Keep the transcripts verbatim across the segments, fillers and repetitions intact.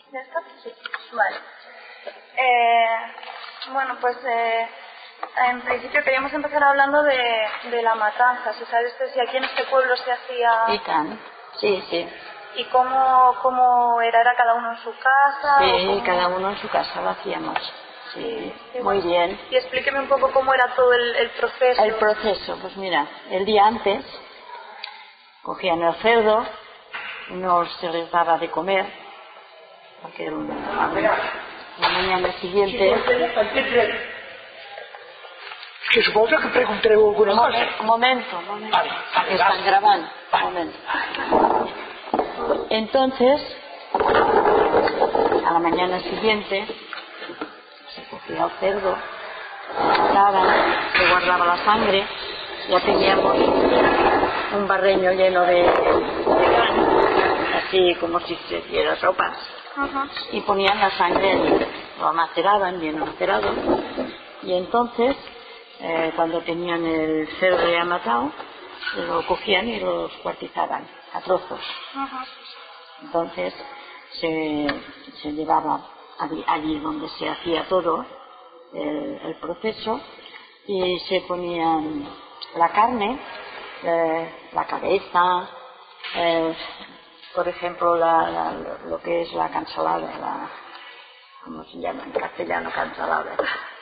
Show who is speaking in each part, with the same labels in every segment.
Speaker 1: ¿Ya está? Sí. Vale. Eh, bueno, pues eh, en principio queríamos empezar hablando de, de la matanza. Si sabes si aquí en este pueblo se hacía...
Speaker 2: Y tan, sí, sí.
Speaker 1: ¿Y cómo, cómo era? ¿Era cada uno en su casa?
Speaker 2: Sí,
Speaker 1: cómo...
Speaker 2: cada uno en su casa lo hacíamos. Sí,
Speaker 1: Sí,
Speaker 2: muy
Speaker 1: bueno.
Speaker 2: bien.
Speaker 1: Y explíqueme un poco cómo era todo el, el proceso.
Speaker 2: El proceso, pues mira, el día antes cogían el cerdo, no se les daba de comer, porque el, la mañana siguiente...
Speaker 3: Que supongo que pregunté alguna cosa.
Speaker 2: Un momento, un momento,
Speaker 3: vale, vale,
Speaker 2: que están
Speaker 3: vale.
Speaker 2: grabando,
Speaker 3: Vale.
Speaker 2: un momento. Entonces, a la mañana siguiente, se cogía el cerdo, se mataban, se guardaba la sangre, ya teníamos un barreño lleno de, de grano, así como si se hiciera sopas,
Speaker 1: Ajá.
Speaker 2: y ponían la sangre allí, lo maceraban, bien macerado, y entonces, eh, cuando tenían el cerdo ya matado, lo cogían y lo cuartizaban a trozos.
Speaker 1: Ajá.
Speaker 2: Entonces se, se llevaba allí, allí donde se hacía todo el, el proceso, y se ponían la carne, eh, la cabeza, eh, por ejemplo la, la, lo que es la cansalada, la, ¿cómo se llama en castellano cansalada?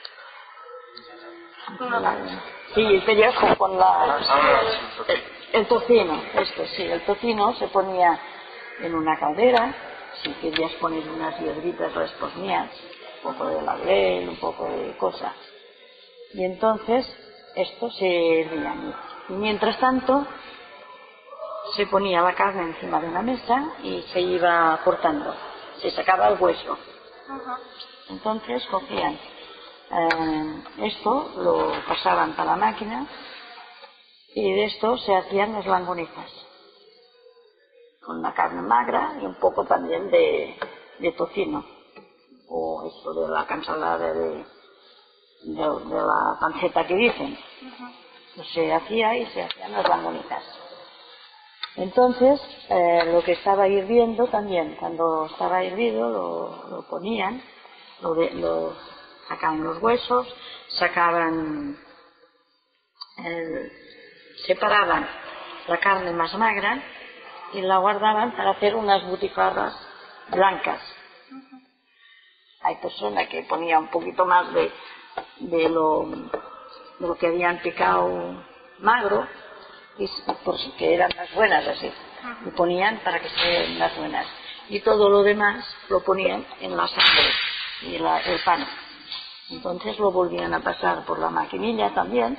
Speaker 2: Sí, el pellejo con la, el, el tocino, esto sí, el tocino se ponía en una caldera. Si querías poner unas hierbitas las ponías, un poco de laurel, un poco de cosas, y entonces esto se hervía. Y mientras tanto se ponía la carne encima de una mesa y se iba cortando, se sacaba el hueso.
Speaker 1: Ajá.
Speaker 2: Entonces cogían eh, esto, lo pasaban para la máquina, y de esto se hacían las longanizas con la carne magra y un poco también de, de tocino, o esto de la cansalada de, de, de la panceta que dicen. Pues se hacía y se hacían las longanizas. Entonces eh, lo que estaba hirviendo también, cuando estaba hirvido lo, lo ponían, lo, de, lo sacaban los huesos, sacaban el, separaban la carne más magra y la guardaban para hacer unas butifarras blancas. Uh-huh. Hay personas que ponían un poquito más de, de, lo, de lo que habían picado magro, y porque eran las buenas así, uh-huh. Y ponían para que sean las buenas, y todo lo demás lo ponían en la sangre y la, el pan. Entonces lo volvían a pasar por la maquinilla también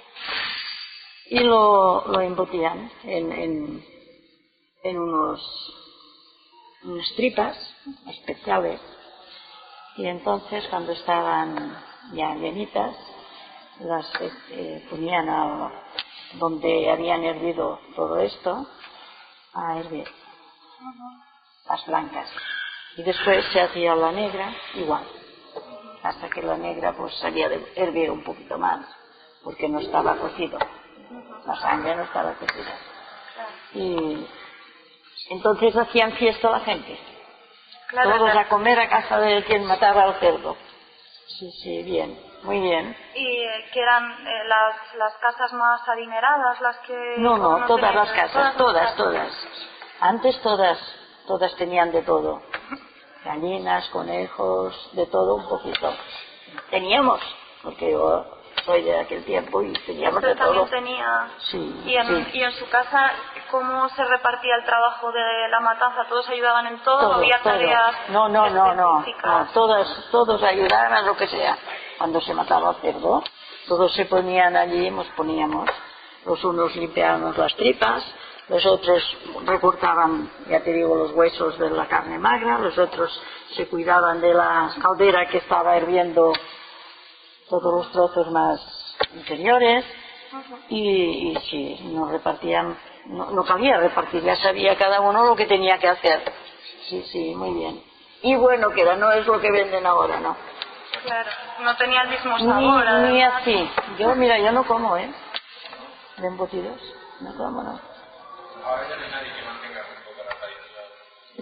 Speaker 2: y lo, lo embotían en, en, en unos, unas tripas especiales, y entonces cuando estaban ya llenitas las eh, ponían a donde habían hervido todo esto a hervir, uh-huh. Las blancas, y después se hacía la negra igual, hasta que la negra pues había de hervir un poquito más porque no estaba cocido, la sangre no estaba cocida, y entonces hacían fiesta la gente, claro, todos claro. A comer a casa de quien mataba al cerdo. Sí, sí, bien, muy bien.
Speaker 1: ¿Y eh, que eran eh, las, las casas más adineradas las que...?
Speaker 2: No, no,
Speaker 1: no
Speaker 2: todas las casas, todas,
Speaker 1: todas,
Speaker 2: todas. Antes todas, todas tenían de todo. Gallinas, conejos, de todo un poquito. Teníamos, porque yo soy de aquel tiempo y teníamos de todo.
Speaker 1: También tenía...
Speaker 2: Sí,
Speaker 1: y en,
Speaker 2: sí.
Speaker 1: Y en su casa, ¿cómo se repartía el trabajo de la matanza? ¿Todos ayudaban en todo?
Speaker 2: todo
Speaker 1: ¿Había
Speaker 2: todo.
Speaker 1: tareas
Speaker 2: No, no, no, no, no.
Speaker 1: Todos,
Speaker 2: todos ayudaban a lo que sea. Cuando se mataba el cerdo, todos se ponían allí, nos poníamos. Los unos limpiábamos las tripas, los otros recortaban, ya te digo, los huesos de la carne magra, los otros se cuidaban de la caldera que estaba hirviendo todos los trozos más inferiores, uh-huh. y, y sí, nos repartían, no, no cabía repartir, ya sabía cada uno lo que tenía que hacer. Sí, sí, muy bien. Y bueno que era, no es lo que venden ahora, ¿no?
Speaker 1: Claro, no tenía el mismo sabor.
Speaker 2: Ni, ni así. Yo, mira, yo no como, ¿eh? De embutidos, no como, no.
Speaker 4: Ahora ya no hay nadie que mantenga un poco la tradición.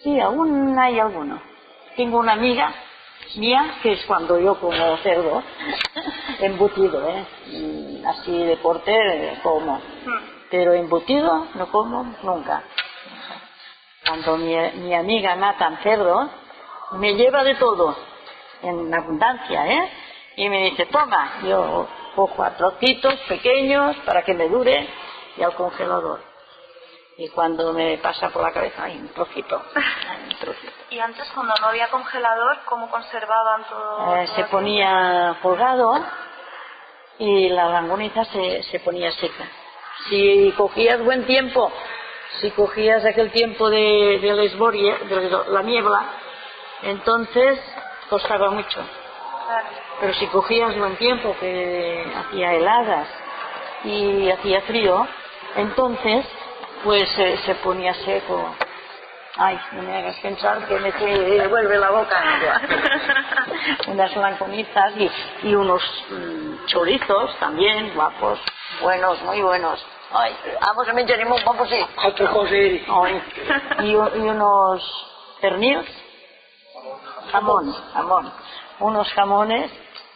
Speaker 2: Sí, aún hay alguno. Tengo una amiga mía que es cuando yo como cerdo, embutido, ¿eh? Así de porter como, pero embutido no como nunca. Cuando mi, mi amiga mata cerdo, me lleva de todo, en abundancia, ¿eh? Y me dice, toma, yo cojo a trocitos pequeños para que me dure y al congelador. Y cuando me pasa por la cabeza, hay un trocito, hay un trocito.
Speaker 1: Y antes, cuando no había congelador, ¿cómo conservaban todo?
Speaker 2: Eh, se ponía colgado y la langoniza se, se ponía seca. Si cogías buen tiempo, si cogías aquel tiempo de, de, lesboria, de la niebla, entonces costaba mucho.
Speaker 1: Claro.
Speaker 2: Pero si cogías buen tiempo, que hacía heladas y hacía frío, entonces pues eh, se ponía seco. Ay, no me hagas pensar que me devuelve la boca. Unas langonizas y, y unos mm, chorizos también, guapos, buenos, muy buenos. Ay, vamos a mencionar un poco, sí.
Speaker 3: Otra cosa es...
Speaker 2: Ay, y, y unos pernils, jamón, jamón. Unos jamones.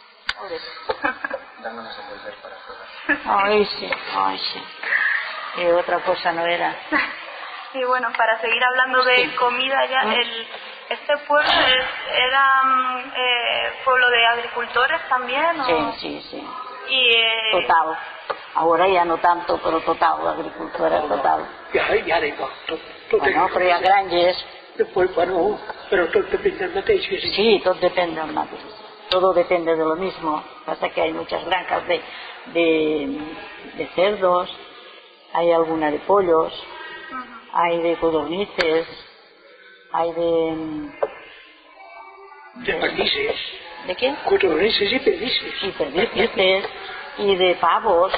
Speaker 2: Ay, sí, ay, sí. Y otra cosa no era.
Speaker 1: Y bueno, para seguir hablando de
Speaker 2: Sí.
Speaker 1: comida ya,
Speaker 2: ¿Mm?
Speaker 1: el, este pueblo es, era mm, eh, pueblo de agricultores también, ¿o?
Speaker 2: Sí, sí, sí.
Speaker 1: Y, eh,
Speaker 2: Total. Ahora ya no tanto, pero total, la agricultura total.
Speaker 3: Ja, ja, det var tot, tot
Speaker 2: Bueno, però hi ha granges.
Speaker 3: Después, bueno, pero todo depende del mateix, que sí.
Speaker 2: Sí, todo depende del mateix. Todo depende de lo mismo. Pasa que hay muchas granjas de, de, de cerdos, hay alguna de pollos, hay de codornices, hay de...
Speaker 3: De perdices.
Speaker 2: ¿De qué?
Speaker 3: Codornices y perdices.
Speaker 2: Y perdices, y de pavos,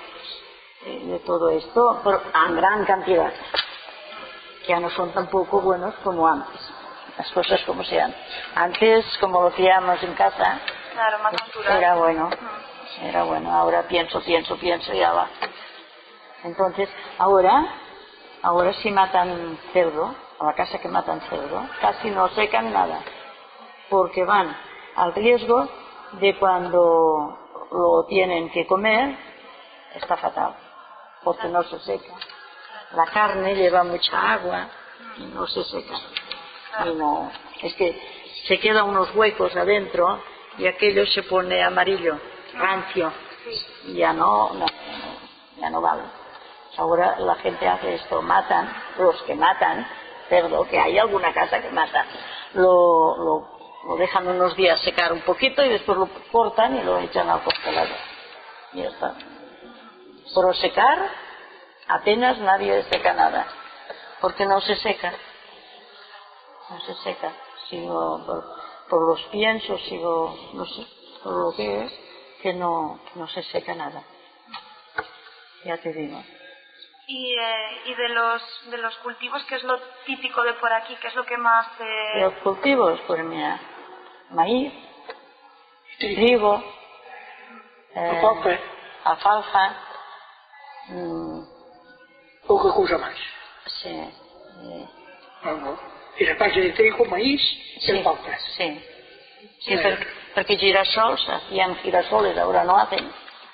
Speaker 2: de todo esto, pero en gran cantidad. Que ya no son tampoco buenos como antes. Las cosas como sean. Antes, como lo hacíamos en casa,
Speaker 1: claro, más natural.
Speaker 2: era bueno. Era bueno. Ahora pienso, pienso, pienso y ya va. Entonces, ahora, ahora si matan cerdo, a la casa que matan cerdo, casi no secan nada. Porque van al riesgo de cuando lo tienen que comer, está fatal. Porque no se seca. La carne lleva mucha agua y no se seca. Y no, es que se quedan unos huecos adentro y aquello se pone amarillo, rancio, y ya no, no, ya no vale. Ahora la gente hace esto, matan, los que matan cerdo, que hay alguna casa que mata, lo, lo, lo dejan unos días secar un poquito y después lo cortan y lo echan al congelador. Y ya está. Por secar, apenas nadie seca nada, porque no se seca. No se seca. Sigo por, por los piensos, sigo, no sé, por lo que es, que no, no se seca nada. Ya te digo.
Speaker 1: Y, eh, y de los de los cultivos, ¿qué es lo típico de por aquí? ¿Qué es lo que más...? Eh...
Speaker 2: Los cultivos, pues mira, maíz, trigo, eh,
Speaker 3: Alfalfa.
Speaker 2: alfalfa, mmm,
Speaker 3: Pouca cosa mais.
Speaker 2: sí, eh,
Speaker 3: Não, não. Era base de trigo, maíz
Speaker 2: sí,
Speaker 3: y alfalfa.
Speaker 2: sí, sí, per- porque girasols, hacían girasoles, ahora no hacen.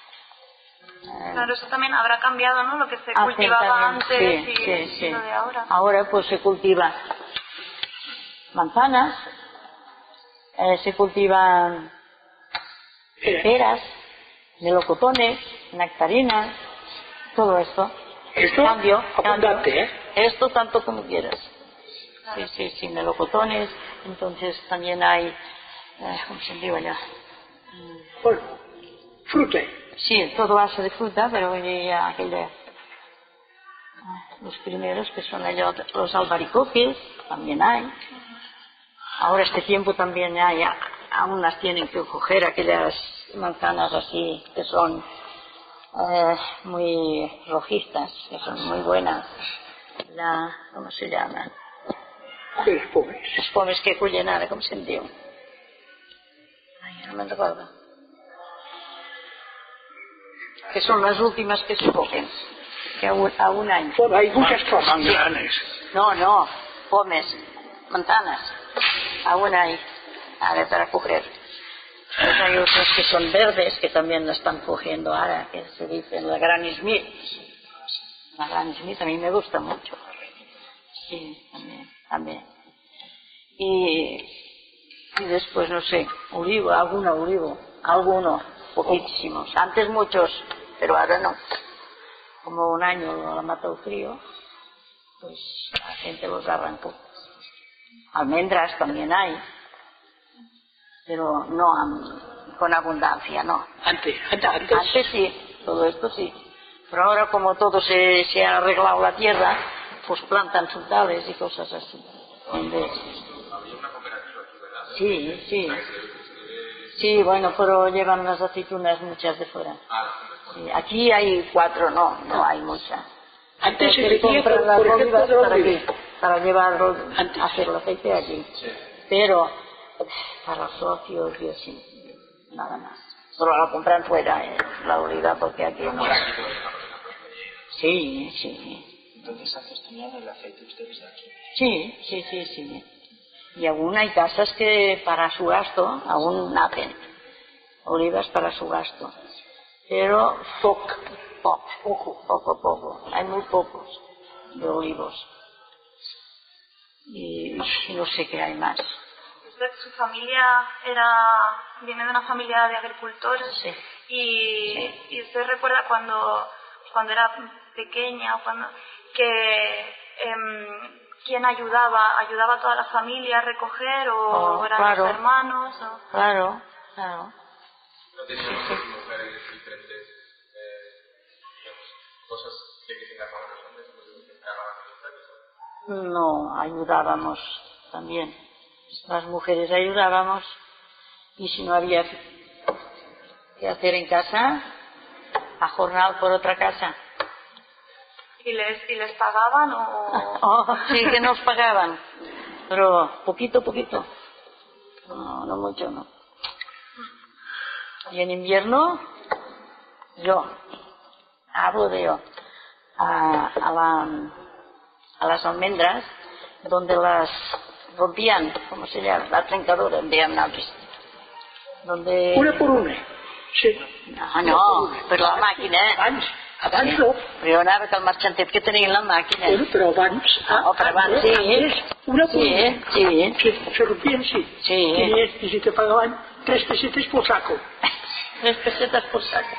Speaker 2: Eh,
Speaker 1: Claro, eso también habrá cambiado, ¿no? Lo que se
Speaker 2: hacen
Speaker 1: cultivaba
Speaker 2: también,
Speaker 1: antes
Speaker 2: sí,
Speaker 1: y,
Speaker 2: sí, sí.
Speaker 1: y lo de ahora.
Speaker 2: Ahora pues se cultiva manzanas, eh, se cultivan
Speaker 3: Eh,
Speaker 2: peras, melocotones, nectarinas, todo esto.
Speaker 3: Esto,
Speaker 2: Cambio, cambio.
Speaker 3: abundante, ¿eh?
Speaker 2: Esto tanto como quieras. Sí, sí, sí, melocotones. Entonces también hay, eh, ¿cómo se dice allá?
Speaker 3: Bueno, fruta.
Speaker 2: Sí, todo base de fruta, pero ya aquella, los primeros que son ellos, los albaricoques, también hay. Ahora este tiempo también hay, aún las tienen que coger aquellas manzanas así que son eh, muy rojistas, que son muy buenas. La, ¿cómo se llaman?
Speaker 3: De las pobres.
Speaker 2: Los pomes que cullen ara, com se'n diu? Ai, no me'n recordo. Que son las últimas que se cogen, que a un, a un año.
Speaker 3: Bueno, hay muchas cosas.
Speaker 2: No, no, pomes. manzanas. Aún hay, ahora para coger. Pues hay otros que son verdes que también lo están cogiendo ahora, que se dicen la Granny Smith. La Granny Smith a mí me gusta mucho. Sí, también, también. Y, y después, no sé, olivo, alguno olivo, algunos, poquísimos. Antes muchos, pero ahora no. Como un año la mató el frío, pues la gente los arrancó. Almendras también hay, pero no am, con abundancia, no.
Speaker 3: Antes, antes, antes.
Speaker 2: Antes sí, todo esto sí. Pero ahora como todo se, se ha arreglado la tierra, pues plantan frutales y cosas así. Donde...
Speaker 4: Había una cooperativa aquí, ¿verdad?
Speaker 2: Sí, sí. Sí, bueno, pero llevan las aceitunas muchas de fuera. Sí, aquí hay cuatro, no, no hay muchas.
Speaker 3: Antes se
Speaker 2: que
Speaker 3: metía, por,
Speaker 2: compran las
Speaker 3: por ejemplo,
Speaker 2: olivas
Speaker 3: de los
Speaker 2: para aquí,
Speaker 3: olivos.
Speaker 2: para llevarlo
Speaker 3: Antes.
Speaker 2: a hacer el aceite aquí.
Speaker 4: Sí.
Speaker 2: Pero para socios y así, nada más. Solo la compran fuera, eh, la oliva, porque aquí no.
Speaker 4: Por aquí todo está.
Speaker 2: Sí, sí.
Speaker 4: Entonces antes tenían el aceite ustedes de aquí.
Speaker 2: Sí, sí, sí, sí. Y aún hay casas que para su gasto aún nacen olivas para su gasto. Pero
Speaker 3: Poco.
Speaker 2: poco, poco, poco, poco. Hay muy pocos de olivos. Y, y no sé qué hay más.
Speaker 1: Usted, su familia era, viene de una familia de agricultores.
Speaker 2: Sí.
Speaker 1: Y,
Speaker 2: Sí.
Speaker 1: y usted recuerda cuando, cuando era pequeña, o cuando, que em, quién ayudaba, ayudaba a toda la familia a recoger o
Speaker 2: Oh,
Speaker 1: eran
Speaker 2: claro.
Speaker 1: los hermanos. O...
Speaker 2: Claro, claro.
Speaker 4: No tenían mujeres diferentes, eh, digamos, cosas de que se encargaban los hombres, pues de que se encargaban los hombres.
Speaker 2: No, ayudábamos también. Las mujeres ayudábamos y si no había que hacer en casa, a jornal por otra casa.
Speaker 1: ¿Y les, y les pagaban o...?
Speaker 2: Oh, sí que nos pagaban, pero poquito, poquito. No, no mucho, no. Y en invierno, yo, hablo de yo, a, a, la, a las almendras, donde las rompían, ¿cómo se llama? La trencadora, en dèiem nosaltres. Donde...
Speaker 3: Una por una. Sí.
Speaker 2: No, no, però la màquina...
Speaker 3: Abans, abans
Speaker 2: Sí.
Speaker 3: no.
Speaker 2: Però jo anava que el marxantet que tenien la màquina.
Speaker 3: Bueno, però abans...
Speaker 2: Ah, oh, però abans, sí.
Speaker 3: Antes, una por
Speaker 2: Sí,
Speaker 3: una.
Speaker 2: sí.
Speaker 3: Se, se rompían, sí.
Speaker 2: Sí.
Speaker 3: Tenías, y si te pagaban tres pesetas por saco.
Speaker 2: Tres pesetas por saco.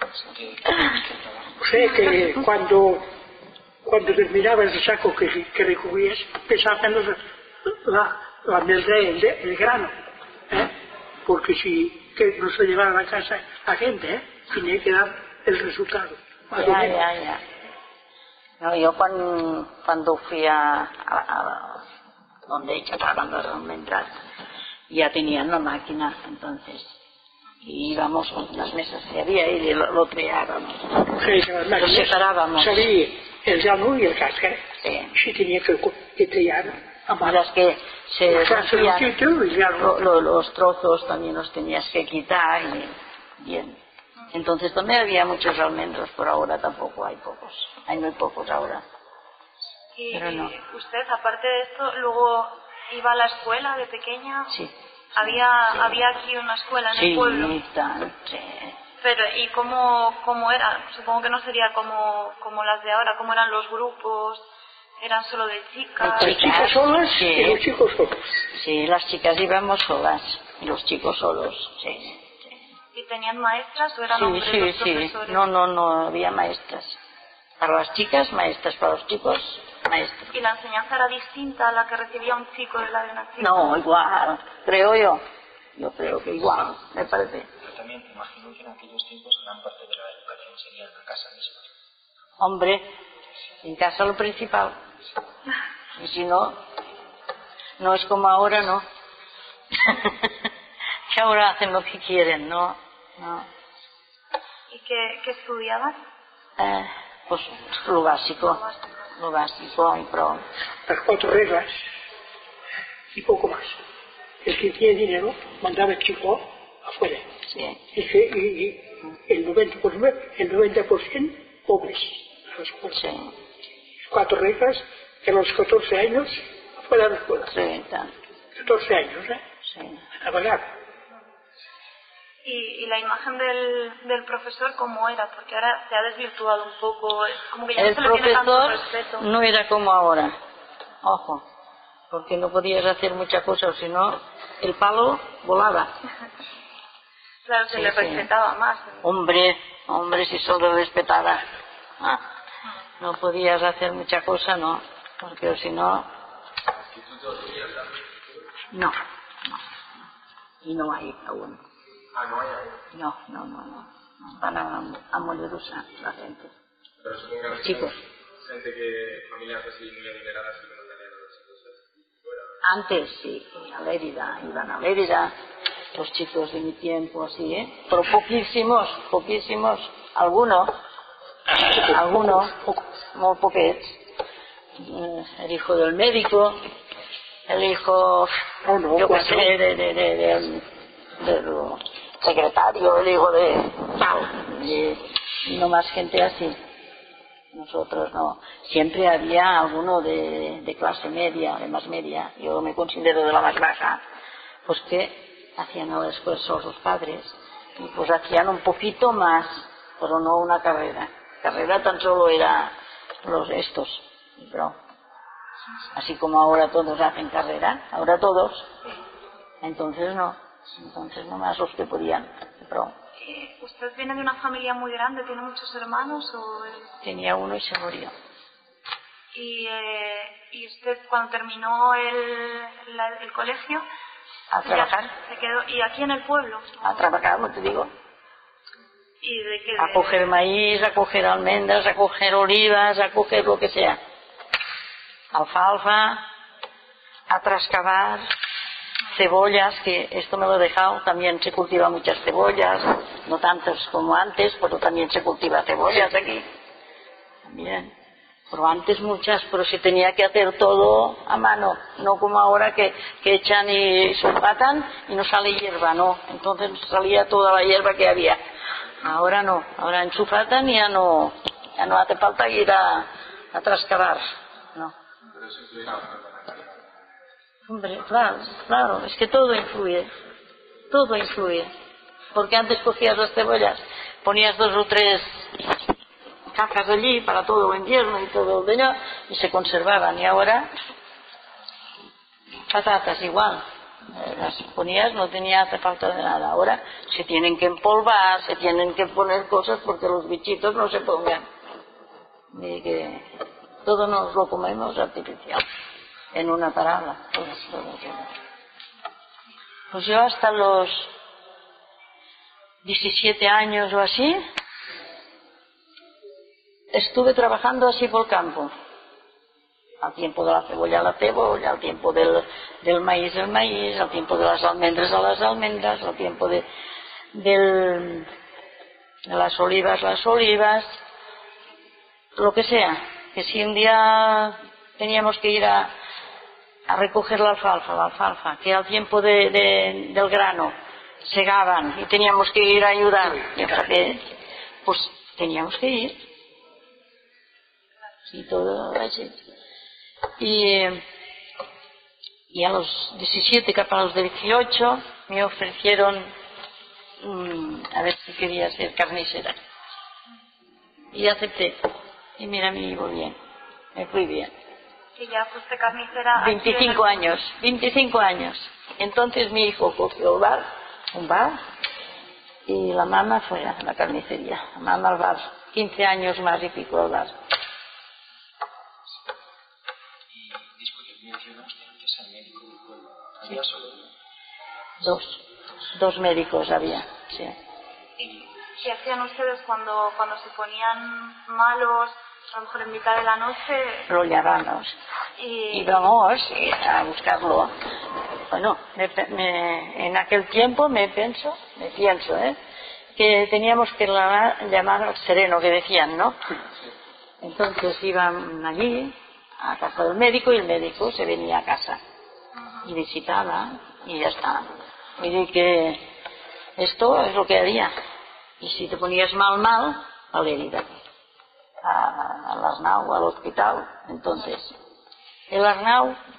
Speaker 3: O sea que cuando, cuando terminabas el saco que, que recogías, pesaban los, la, la almendra, el, el grano. ¿eh? Porque si que no se llevaran a casa a gente, ¿eh? Tenía que dar el resultado. Más o
Speaker 2: Ja,
Speaker 3: menos.
Speaker 2: ja, ja. No, jo quan, cuando fui a, a, a donde echaban las almendras, ya tenían la máquina, entonces, y íbamos con las mesas que había y lo, lo creábamos.
Speaker 3: O sea, que las
Speaker 2: Lo
Speaker 3: máquinas
Speaker 2: separábamos.
Speaker 3: salía el grano y el cáscara.
Speaker 2: Sí.
Speaker 3: Sí tenía que, que tallar a
Speaker 2: Y
Speaker 3: mano.
Speaker 2: las que se
Speaker 3: O sea, se lo
Speaker 2: rompían,
Speaker 3: quito y ya
Speaker 2: lo-
Speaker 3: no.
Speaker 2: lo- los trozos también los tenías que quitar y bien. Entonces también había muchos almendros, por ahora tampoco hay pocos. Hay muy pocos ahora.
Speaker 1: Y,
Speaker 2: Pero no.
Speaker 1: y usted, aparte de esto, luego iba a la escuela de pequeña.
Speaker 2: Sí.
Speaker 1: Había,
Speaker 2: Sí.
Speaker 1: había aquí una escuela en
Speaker 2: Sí,
Speaker 1: el pueblo.
Speaker 2: tan, sí.
Speaker 1: Pero, ¿y cómo, cómo era? Supongo que no sería como, como las de ahora. ¿Cómo eran los grupos? ¿Eran solo de chicas?
Speaker 2: De
Speaker 3: Las chicas solas
Speaker 2: Sí.
Speaker 3: y los chicos solos.
Speaker 2: Sí, las chicas íbamos solas y los chicos solos, sí.
Speaker 1: ¿Y tenían maestras o eran
Speaker 2: Sí,
Speaker 1: hombres
Speaker 2: sí,
Speaker 1: los
Speaker 2: sí.
Speaker 1: profesores?
Speaker 2: No, no, no había maestras. Para las chicas, maestras. Para los chicos, maestras.
Speaker 1: ¿Y la enseñanza era distinta a la que recibía un chico de la de una chica?
Speaker 2: No, igual, creo yo. Yo creo que igual, me parece.
Speaker 4: Pero también te imagino que en aquellos tiempos gran parte de la educación sería en la casa misma.
Speaker 2: Hombre, en casa lo principal. Y si no, no es como ahora, ¿no? Que ahora hacen lo que quieren, ¿no? No.
Speaker 1: ¿Y qué, qué estudiaban?
Speaker 2: Eh, pues lo básico, lo básico y pro.
Speaker 3: Las cuatro reglas y poco más. El que tiene dinero mandaba el chico afuera.
Speaker 2: Sí.
Speaker 3: Y, que, y, y el noventa por ciento, el noventa por ciento pobres. Las cuatro,
Speaker 2: Sí.
Speaker 3: cuatro reglas, que a los catorce años fue a la escuela.
Speaker 2: Sí, tal.
Speaker 3: catorce años, ¿eh?
Speaker 2: Sí.
Speaker 3: A pagar.
Speaker 1: Y, y la imagen del, del profesor, ¿cómo era? Porque ahora se ha desvirtuado un poco, es como que ya no
Speaker 2: El
Speaker 1: se le tiene tanto
Speaker 2: profesor
Speaker 1: respeto.
Speaker 2: no era como ahora, ojo, porque no podías hacer muchas cosas, si no, el palo volaba.
Speaker 1: Claro, se
Speaker 2: Sí,
Speaker 1: le
Speaker 2: sí.
Speaker 1: respetaba más.
Speaker 2: Hombre, hombre, si solo respetaba. Ah, no podías hacer mucha cosa, no, porque si no, no, no, y no hay aún.
Speaker 4: Ah, no hay ahí.
Speaker 2: No, no, no, no, no, van a, a Mollerusa la gente.
Speaker 4: Pero supongo que
Speaker 2: Los chicos.
Speaker 4: gente que, familias así muy adineradas y que no tenían a los chicos fuera.
Speaker 2: Antes sí, a Lérida, iban a Lérida, los chicos de mi tiempo, así, ¿eh? Pero poquísimos, poquísimos, algunos, algunos, muy poquets. Eh, El hijo del médico, el hijo,
Speaker 3: Oh, no,
Speaker 2: yo qué
Speaker 3: cuatro.
Speaker 2: sé, de, de, de, de- del secretario, el hijo de tal, y no más gente así. Nosotros no. Siempre había alguno de, de clase media, de más media, yo me considero de la más baja, pues que hacían el esfuerzo los padres y pues hacían un poquito más, pero no una carrera. Carrera tan solo era los estos, pero así como ahora todos hacen carrera, ahora todos, entonces no, entonces nomás los que podían, pero
Speaker 1: Eh, ¿Usted viene de una familia muy grande? ¿Tiene muchos hermanos? O es-
Speaker 2: tenía uno y se murió.
Speaker 1: y, eh, ¿Y usted cuando terminó el, la- el colegio?
Speaker 2: A
Speaker 1: ya
Speaker 2: trabajar,
Speaker 1: se quedó, ¿y aquí en el pueblo?
Speaker 2: a trabajar, como te digo.
Speaker 1: ¿Y de qué?
Speaker 2: A coger maíz, a coger almendras, a coger olivas, a coger lo que sea. Alfalfa, a trascavar, cebollas, que esto me lo he dejado, también se cultivan muchas cebollas, no tantas como antes, pero también se cultiva cebollas aquí. También. Pero antes muchas, pero se tenía que hacer todo a mano, no como ahora que, que echan y sulfatan y no sale hierba, no. Entonces salía toda la hierba que había. Ahora no, ahora enchufatan y ya no, ya no hace falta ir a, a trascavar, no.
Speaker 4: Pero eso influye bastante en la calidad.
Speaker 2: Hombre, claro, claro, es que todo influye, todo influye. Porque antes cogías las cebollas, ponías dos o tres cajas allí para todo el invierno y todo el verano y se conservaban. Y ahora, patatas igual, eh, las ponías, no tenía hace falta de nada. Ahora se tienen que empolvar, se tienen que poner cosas porque los bichitos no se pongan. Y que todo nos lo comemos artificial. En una palabra, todo, todo, todo. Pues yo hasta los diecisiete años o así estuve trabajando así por campo. Al tiempo de la cebolla la cebolla, al tiempo del, del maíz el maíz, al tiempo de las almendras a las almendras, al tiempo de, del, de las olivas las olivas, lo que sea. Que si un día teníamos que ir a a recoger la alfalfa, la alfalfa, que al tiempo de, de, del grano segaban y teníamos que ir a ayudar, y hasta que, pues teníamos que ir, y todo así. Y, y a los diecisiete, que para los dieciocho, me ofrecieron um, a ver si quería ser carnicera. Y acepté, y mira, me iba bien, me fui bien.
Speaker 1: Que ya fuiste carnicera. aquí en el-
Speaker 2: veinticinco años, veinticinco años. Entonces mi hijo cogió el bar, un bar, y la mamá fue a la carnicería, la mamá al bar, quince años más y pico al bar.
Speaker 5: Y disculpe, mencionaste antes al médico del pueblo. ¿Había solo uno?
Speaker 2: Dos, dos médicos había, sí.
Speaker 1: ¿Y qué hacían ustedes cuando, cuando se ponían malos, a lo mejor en mitad de la noche?
Speaker 2: Lo llamamos.
Speaker 1: Y,
Speaker 2: Íbamos a buscarlo. Bueno, me, me, en aquel tiempo me pienso, me pienso, ¿eh? que teníamos que llamar, llamar al sereno, que decían, ¿no? Entonces iban allí, a casa del médico, y el médico se venía a casa y visitaba, y ya está. Y de que esto es lo que había. Y si te ponías mal, mal, a la herida, a, al Arnau, al hospital. Entonces, el Arnau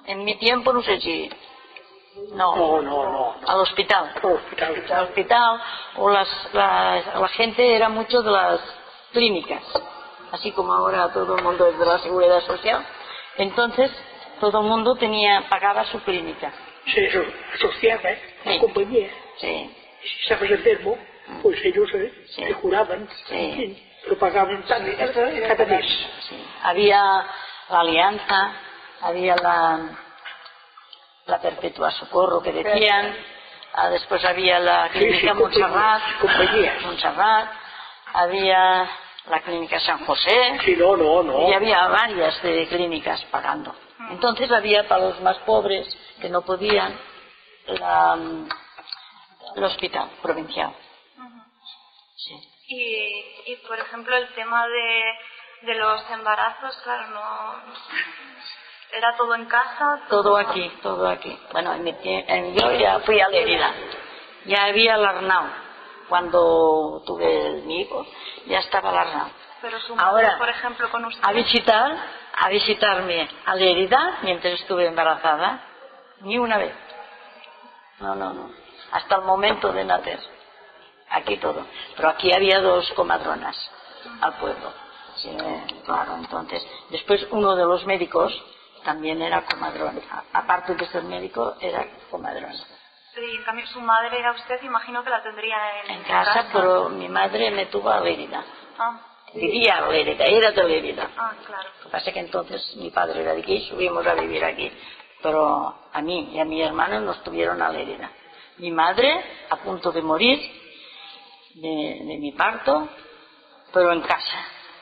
Speaker 2: En mi tiempo no sé si... No,
Speaker 3: No, no, no.
Speaker 2: al hospital.
Speaker 3: Al hospital.
Speaker 2: Al hospital, o las, la, la gente era mucho de las clínicas, así como ahora todo el mundo es de la seguridad social. Entonces, todo el mundo tenía, pagaba su clínica.
Speaker 3: Se aso- asociaba, ¿eh?
Speaker 2: Sí.
Speaker 3: La compañía.
Speaker 2: Sí,
Speaker 3: Y si estabas enfermo, pues ellos eh,
Speaker 2: Sí.
Speaker 3: te curaban,
Speaker 2: Sí.
Speaker 3: en fin, lo pagaban tan- cada mes.
Speaker 2: sí. Había la Alianza, había la, la Perpetua Socorro que decían, ah, después había la
Speaker 3: Sí,
Speaker 2: clínica
Speaker 3: sí,
Speaker 2: Montserrat,
Speaker 3: compañías.
Speaker 2: Montserrat, había la clínica San José,
Speaker 3: Sí, no, no, no.
Speaker 2: y había varias de clínicas pagando. Entonces había para los más pobres que no podían la, el hospital provincial. Sí.
Speaker 1: Y, y por ejemplo, el tema de, de los embarazos, claro, no. ¿Era todo en casa?
Speaker 2: Todo aquí, todo aquí. Bueno, en mi tie- en- yo ya fui a Lérida, ya había el Arnau. Cuando tuve el, mi hijo, ya estaba el Arnau.
Speaker 1: Pero su madre,
Speaker 2: Ahora,
Speaker 1: por ejemplo, con usted.
Speaker 2: a visitar, a visitarme a Lérida mientras estuve embarazada, ni una vez. No, no, no. Hasta el momento de nacer. Aquí todo. Pero aquí había dos comadronas al pueblo. Sí, claro, entonces. Después uno de los médicos también era comadrón. A- Aparte de ser médico, era comadrón.
Speaker 1: Y en cambio, su madre era usted, imagino que la tendría en,
Speaker 2: En casa, pero mi madre me tuvo a Lérida.
Speaker 1: Ah,
Speaker 2: Vivía a Lérida, era de Lérida.
Speaker 1: ah, claro.
Speaker 2: Lo que pasa es que entonces mi padre era de aquí, subimos a vivir aquí. Pero a mí y a mi hermano nos tuvieron a Lérida. Mi madre, a punto de morir de, de mi parto, pero en casa.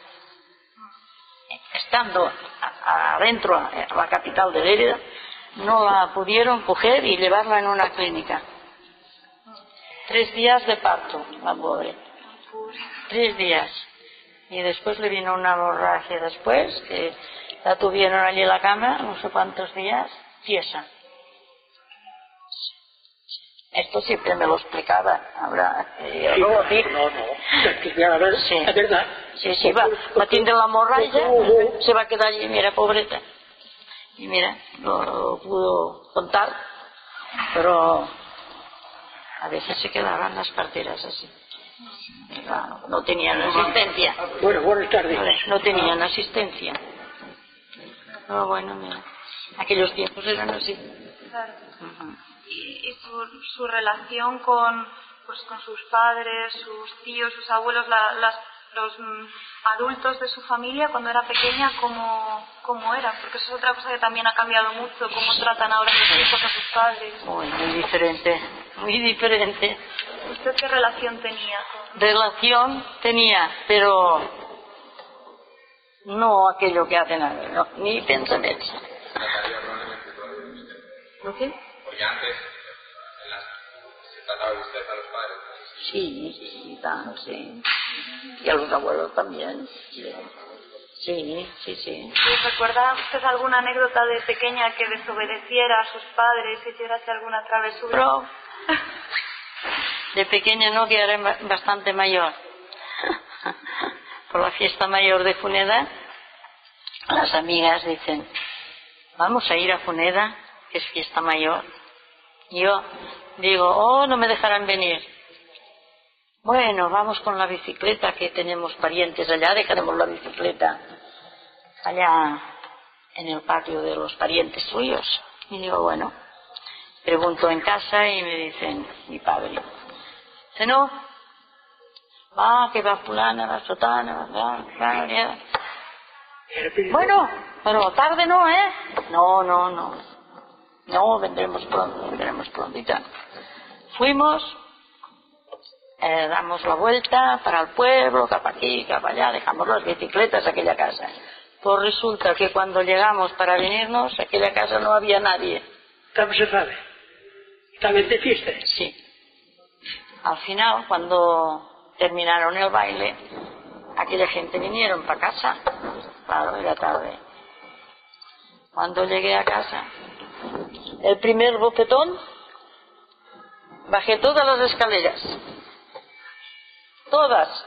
Speaker 2: Estando a- a- adentro, a la capital de Lérida, no la pudieron coger y llevarla en una clínica. Tres días de parto, la pobre. Tres días. Y después le vino una hemorragia después, que la tuvieron allí en la cama, no sé cuántos días, tiesa. Esto siempre me lo explicaba. Ahora, eh,
Speaker 3: Sí,
Speaker 2: luego
Speaker 3: no,
Speaker 2: di-
Speaker 3: no, no. Es que, a ver,
Speaker 2: Sí.
Speaker 3: es verdad.
Speaker 2: Sí, sí, va, va a tener la hemorragia,
Speaker 3: Ujú.
Speaker 2: se va a quedar allí, mira, pobreta. Y mira, no lo pudo contar, pero a veces se quedaban las parteras así. Y claro, no tenían asistencia.
Speaker 3: Bueno, buenas tardes.
Speaker 2: Vale, no tenían asistencia. Pero bueno, mira, aquellos tiempos eran así.
Speaker 1: Claro.
Speaker 2: Ujú.
Speaker 1: Y, y su, su relación con, pues, con sus padres, sus tíos, sus abuelos, la- las, los mm, adultos de su familia cuando era pequeña, ¿cómo, cómo era? Porque eso es otra cosa que también ha cambiado mucho, cómo tratan ahora los hijos a sus padres.
Speaker 2: Muy, muy diferente, muy diferente.
Speaker 1: ¿Usted qué relación tenía con...?
Speaker 2: Relación tenía, pero no aquello que hacen ahora, no, ni pensamientos.
Speaker 4: Trataría probablemente todavía de usted.
Speaker 2: ¿Lo qué?
Speaker 4: Porque antes en las, se trataba de usted a los padres. No sé si-
Speaker 2: Sí, sí, tan, sí. Y a los abuelos también. Sí, sí, sí. sí.
Speaker 1: ¿Y ¿Recuerda usted alguna anécdota de pequeña que desobedeciera a sus padres, que hiciera así alguna travesura?
Speaker 2: Pero de pequeña no, que era ba- bastante mayor. Por la fiesta mayor de Funeda, las amigas dicen, vamos a ir a Funeda, que es fiesta mayor. Y yo digo, oh, no me dejarán venir. Bueno, vamos con la bicicleta, que tenemos parientes allá, dejaremos la bicicleta allá en el patio de los parientes suyos. Y digo, bueno, pregunto en casa y me dicen, mi padre, dice, no, va, que va fulana, va sotana, va, va, va. Bueno, pero tarde no, ¿eh? No, no, no. No, vendremos pronto, vendremos prontita. Fuimos, eh, damos la vuelta para el pueblo, que para aquí, que para allá, dejamos las bicicletas a aquella casa. Pues resulta que cuando llegamos para venirnos, aquella casa no había nadie.
Speaker 3: Estaba cerrada. Estaba de fiesta.
Speaker 2: Sí. Al final, cuando terminaron el baile, aquella gente vinieron para casa. Claro, era tarde. Cuando llegué a casa, el primer bofetón, bajé todas las escaleras. Todas.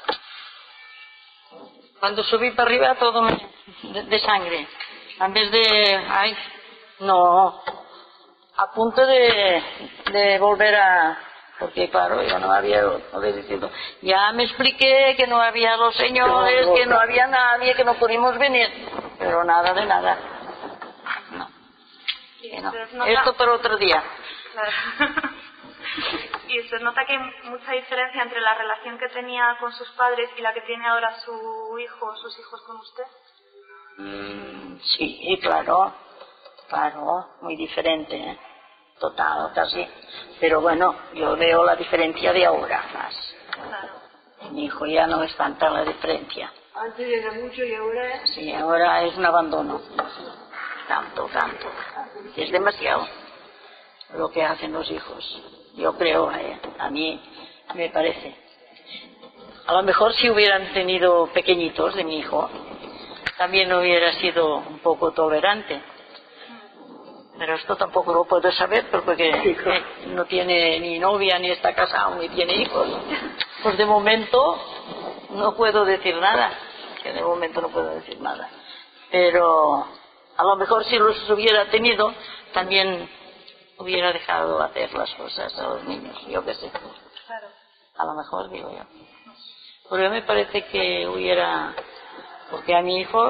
Speaker 2: Cuando subí para arriba, todo me, de, de sangre. En vez de, ay, No, a punto de, de volver a... Porque claro, yo no había obedecido. Ya me expliqué que no había los señores, que no había nadie, que no pudimos venir. Pero nada de nada. No.
Speaker 1: Y
Speaker 2: no.
Speaker 1: usted nota...
Speaker 2: Esto para otro día.
Speaker 1: Claro. ¿Y usted nota que hay mucha diferencia entre la relación que tenía con sus padres y la que tiene ahora su hijo, sus hijos con usted?
Speaker 2: Mm, sí, claro. Claro, muy diferente, ¿eh? Total, casi. Pero bueno, yo veo la diferencia de ahora más.
Speaker 1: Claro.
Speaker 2: Mi hijo ya no es tanta la diferencia.
Speaker 3: Antes era mucho y ahora...
Speaker 2: Sí, ahora es un abandono. Tanto, tanto. Es demasiado lo que hacen los hijos. Yo creo, eh, a mí me parece. A lo mejor si hubieran tenido pequeñitos de mi hijo, también hubiera sido un poco tolerante. Pero esto tampoco lo puedo saber porque eh, no tiene ni novia, ni está casado, ni tiene hijos. Pues de momento no puedo decir nada. Que de momento no puedo decir nada. Pero a lo mejor si los hubiera tenido, también hubiera dejado hacer las cosas a los niños. Yo qué sé.
Speaker 1: Claro.
Speaker 2: A lo mejor digo yo. Porque me parece que hubiera... Porque a mi hijo...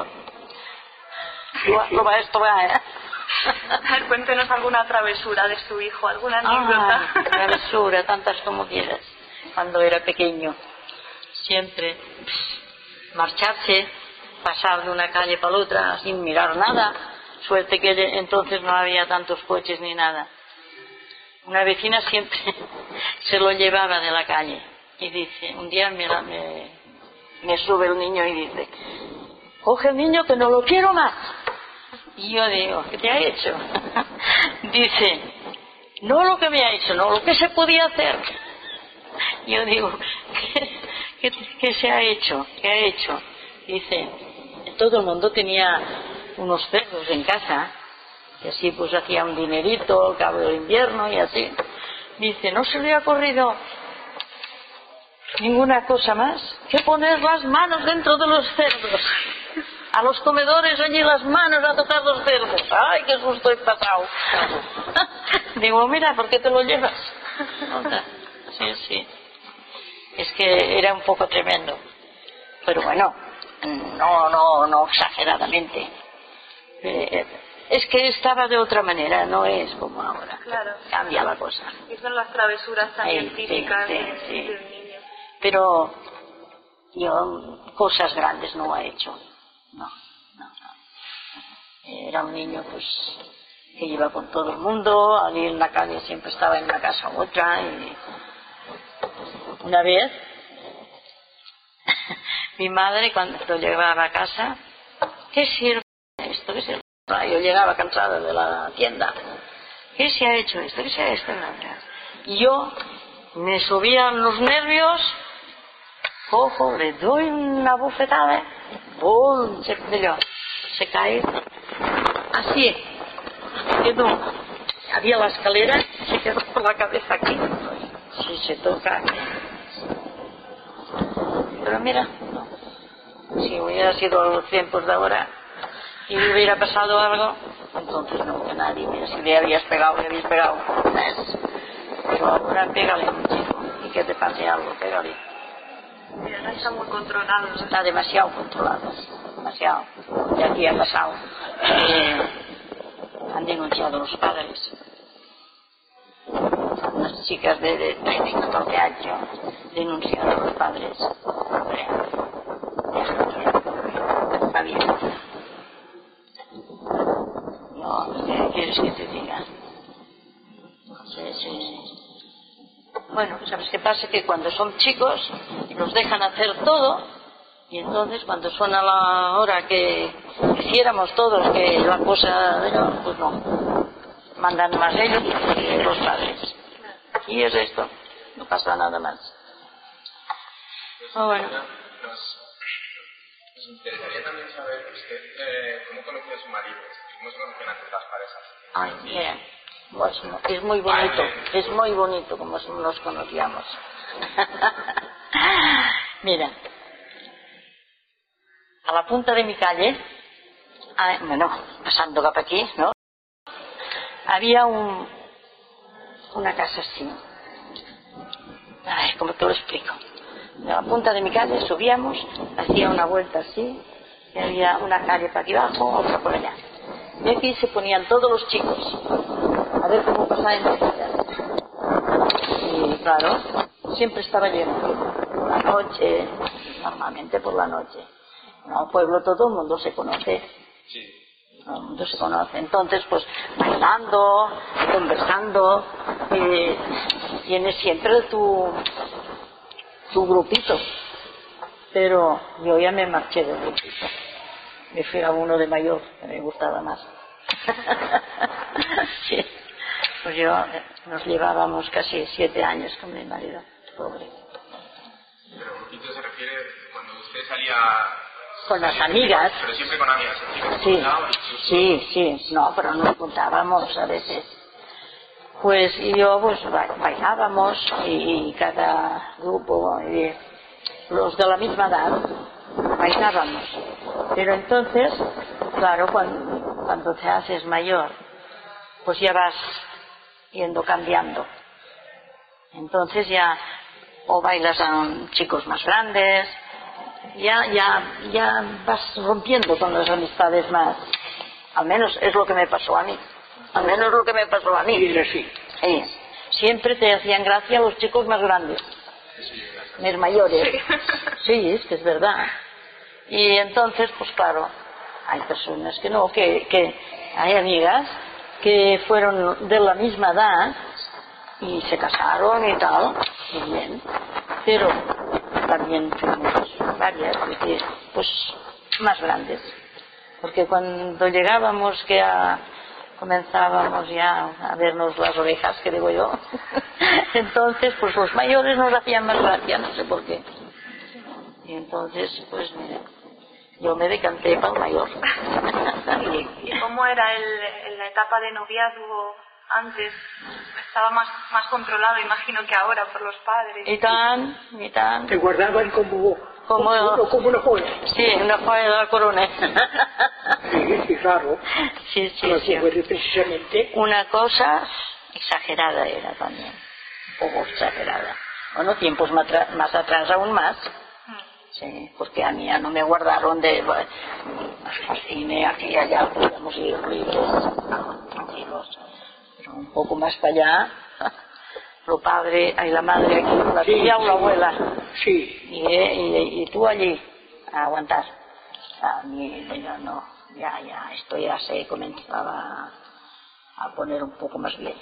Speaker 2: Lo va a estrobar, ¿eh?
Speaker 1: A ver, cuéntenos alguna travesura de su hijo, alguna anécdota.
Speaker 2: Ah, travesura, tantas como quieras. Cuando era pequeño, siempre pff, marcharse, pasar de una calle para la otra sin mirar nada. Suerte que entonces no había tantos coches ni nada. Una vecina siempre se lo llevaba de la calle y dice, un día me, me, me sube el niño y dice, coge el niño que no lo quiero más. Y yo digo, ¿qué te ha hecho? Dice, no lo que me ha hecho, no lo que se podía hacer. Yo digo, ¿qué, qué, qué se ha hecho? ¿Qué ha hecho? Dice, todo el mundo tenía unos cerdos en casa, y así pues hacía un dinerito al cabo del invierno y así. Dice, ¿no se le ha ocurrido ninguna cosa más que poner las manos dentro de los cerdos? A los comedores allí las manos a tocar los cerdos. ¡Ay, qué susto he pasado! Digo, mira, ¿por qué te lo llevas? Sí, sí. Es que era un poco tremendo. Pero bueno, no, no, no exageradamente. Eh, es que estaba de otra manera, no es como ahora.
Speaker 1: Claro.
Speaker 2: Cambia la cosa.
Speaker 1: Y son las travesuras también
Speaker 2: Sí,
Speaker 1: típicas
Speaker 2: sí,
Speaker 1: de,
Speaker 2: sí.
Speaker 1: del niño.
Speaker 2: Pero yo cosas grandes no he hecho. No, no, no. Era un niño pues que iba con todo el mundo, allí en la calle siempre estaba en una casa u otra y una vez mi madre cuando lo llevaba a casa, ¿qué sirve esto? ¿Qué sirve? Yo llegaba cansada de la tienda, ¿qué se ha hecho esto? ¿Qué se ha hecho? Y yo me subían los nervios, cojo, le doy una bofetada, ¡pum! Se, se cae así, quedó, había la escalera, se quedó con la cabeza aquí, si se toca. Pero mira, no. Si hubiera sido los tiempos de ahora y hubiera pasado algo, entonces no, que nadie, mira, si le habías pegado, le habías pegado, ¿ves? Pero ahora pégale a un chico y que te pase algo, pégale.
Speaker 1: Mira, no está muy controlado, ¿no?
Speaker 2: Está demasiado controlado, demasiado. Y aquí ha pasado. Eh, han denunciado los padres. Unas chicas de, de trece, catorce años denunciaron a los padres. Hombre, déjalo, está bien. No, ¿qué quieres que te diga? Sí, sí, sí. Bueno, ¿sabes qué pasa? Que cuando son chicos los dejan hacer todo y entonces cuando suena la hora que hiciéramos todos que la cosa, pues no, mandan más ellos que los padres. Y es esto, no pasa nada más. Oh, bueno.
Speaker 4: Nos, nos interesaría también saber usted eh, cómo conoció a su marido, cómo se conocen antes las parejas.
Speaker 2: Ay, mira. Pues es muy bonito, es muy bonito como nos conocíamos. Mira, a la punta de mi calle, bueno, pasando cap aquí, ¿no? había un, una casa así. Ay, ¿cómo te lo explico? De la punta de mi calle subíamos, hacía una vuelta así, y había una calle para aquí abajo, otra por allá. Y aquí se ponían todos los chicos a ver cómo pasaba en necesidad. Y claro, siempre estaba lleno. Por la noche, normalmente por la noche. No, el pueblo todo el mundo se conoce.
Speaker 5: Sí.
Speaker 2: Todo el mundo se conoce. Entonces, pues, bailando, conversando, eh, tienes siempre tu, tu grupito. Pero yo ya me marché del grupito. Me fui a uno de mayor, que me gustaba más. Sí. Pues yo, eh, nos llevábamos casi siete años con mi marido, pobre.
Speaker 4: Pero grupito se refiere cuando usted salía...
Speaker 2: Con las amigas.
Speaker 4: Pero siempre con amigas.
Speaker 2: Sí, sí, sí, no, pero nos juntábamos a veces. Pues y yo, pues bailábamos y, y cada grupo, y los de la misma edad, bailábamos. Pero entonces, claro, cuando, cuando te haces mayor, pues ya vas yendo cambiando. Entonces ya o bailas a chicos más grandes, ya ya ya vas rompiendo con las amistades más. Al menos es lo que me pasó a mí. Al menos es lo que me pasó a mí.
Speaker 3: Y así.
Speaker 2: Sí. Siempre te hacían gracia los chicos más grandes, los mayores. Sí, es que es verdad. Y entonces, pues claro, hay personas que no, que, que hay amigas que fueron de la misma edad y se casaron y tal, y bien, pero también fuimos varias, porque, pues más grandes, porque cuando llegábamos que a, comenzábamos ya a vernos las orejas, que digo yo, entonces pues los mayores nos hacían más gracia, no sé por qué, y entonces pues mira, yo me decanté para el mayor.
Speaker 1: ¿Y, y cómo era el, la etapa de noviazgo antes? Estaba más, más controlado, imagino, que ahora por los padres.
Speaker 2: Y tan, y tan.
Speaker 3: Te guardaban como,
Speaker 2: Como,
Speaker 3: como, como una joya.
Speaker 2: Sí, una joya de la corona.
Speaker 3: Sí, sí, claro.
Speaker 2: Sí, sí,
Speaker 3: Pero
Speaker 2: sí.
Speaker 3: fue precisamente...
Speaker 2: Una cosa exagerada era también, un poco exagerada. Bueno, tiempos más, tra- más atrás aún más. Sí, porque a mí ya no me guardaron de bueno, al cine, aquí y allá, podíamos ir libres, tranquilos. Pero un poco más para allá, lo padre, hay la madre aquí, la
Speaker 3: Sí,
Speaker 2: tía o la
Speaker 3: sí.
Speaker 2: abuela.
Speaker 3: Sí.
Speaker 2: Y, y, y tú allí, a aguantar. A mí, yo no, ya, ya, esto ya se comenzaba a poner un poco más bien.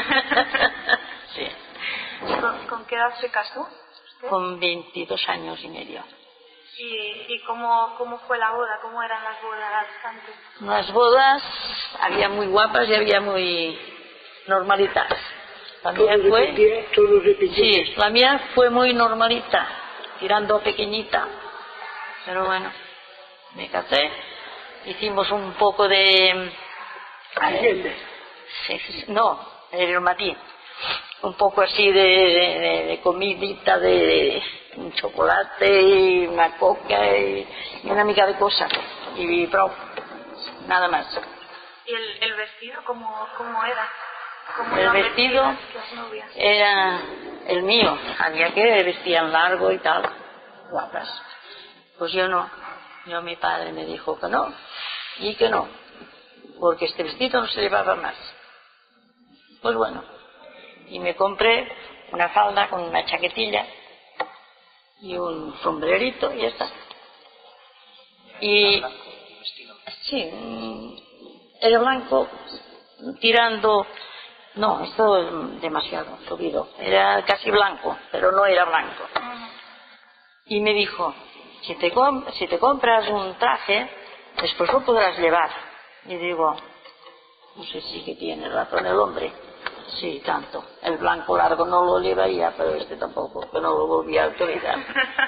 Speaker 2: Sí.
Speaker 1: ¿Con, ¿Con qué edad se casó usted?
Speaker 2: Con veintidós años y medio.
Speaker 1: ¿Y, y cómo, cómo fue la boda? ¿Cómo eran las bodas antes?
Speaker 2: Las bodas había muy guapas y había muy normalitas. La mía
Speaker 3: Todo
Speaker 2: fue,
Speaker 3: dependía, todo dependía.
Speaker 2: sí, la mía fue muy normalita, tirando a pequeñita. Pero bueno, me casé, hicimos un poco de... a ver,
Speaker 3: ¿Entiendes?
Speaker 2: sí, sí, no, el matín. Un poco así de, de, de comidita, de, de un chocolate y una coca y, y una mica de cosas. Y pro, nada más.
Speaker 1: ¿Y el, el vestido cómo, cómo era? ¿Cómo
Speaker 2: El
Speaker 1: iban
Speaker 2: vestido
Speaker 1: vestidas las novias?
Speaker 2: era el mío. Había que vestían largo y tal. Guapas. Pues yo no. Yo, mi padre me dijo que no y que no. Porque este vestido no se llevaba más. Pues bueno. Y me compré una falda con una chaquetilla y un sombrerito y ya está. Y sí, mm, era blanco tirando, no, esto es demasiado subido, era casi blanco, pero no era blanco. Y me dijo, si te, com- si te compras un traje, después lo podrás llevar. Y digo, no sé si que tiene razón el hombre. Sí, tanto. El blanco largo no lo llevaría, pero este tampoco, que no lo volví a utilizar.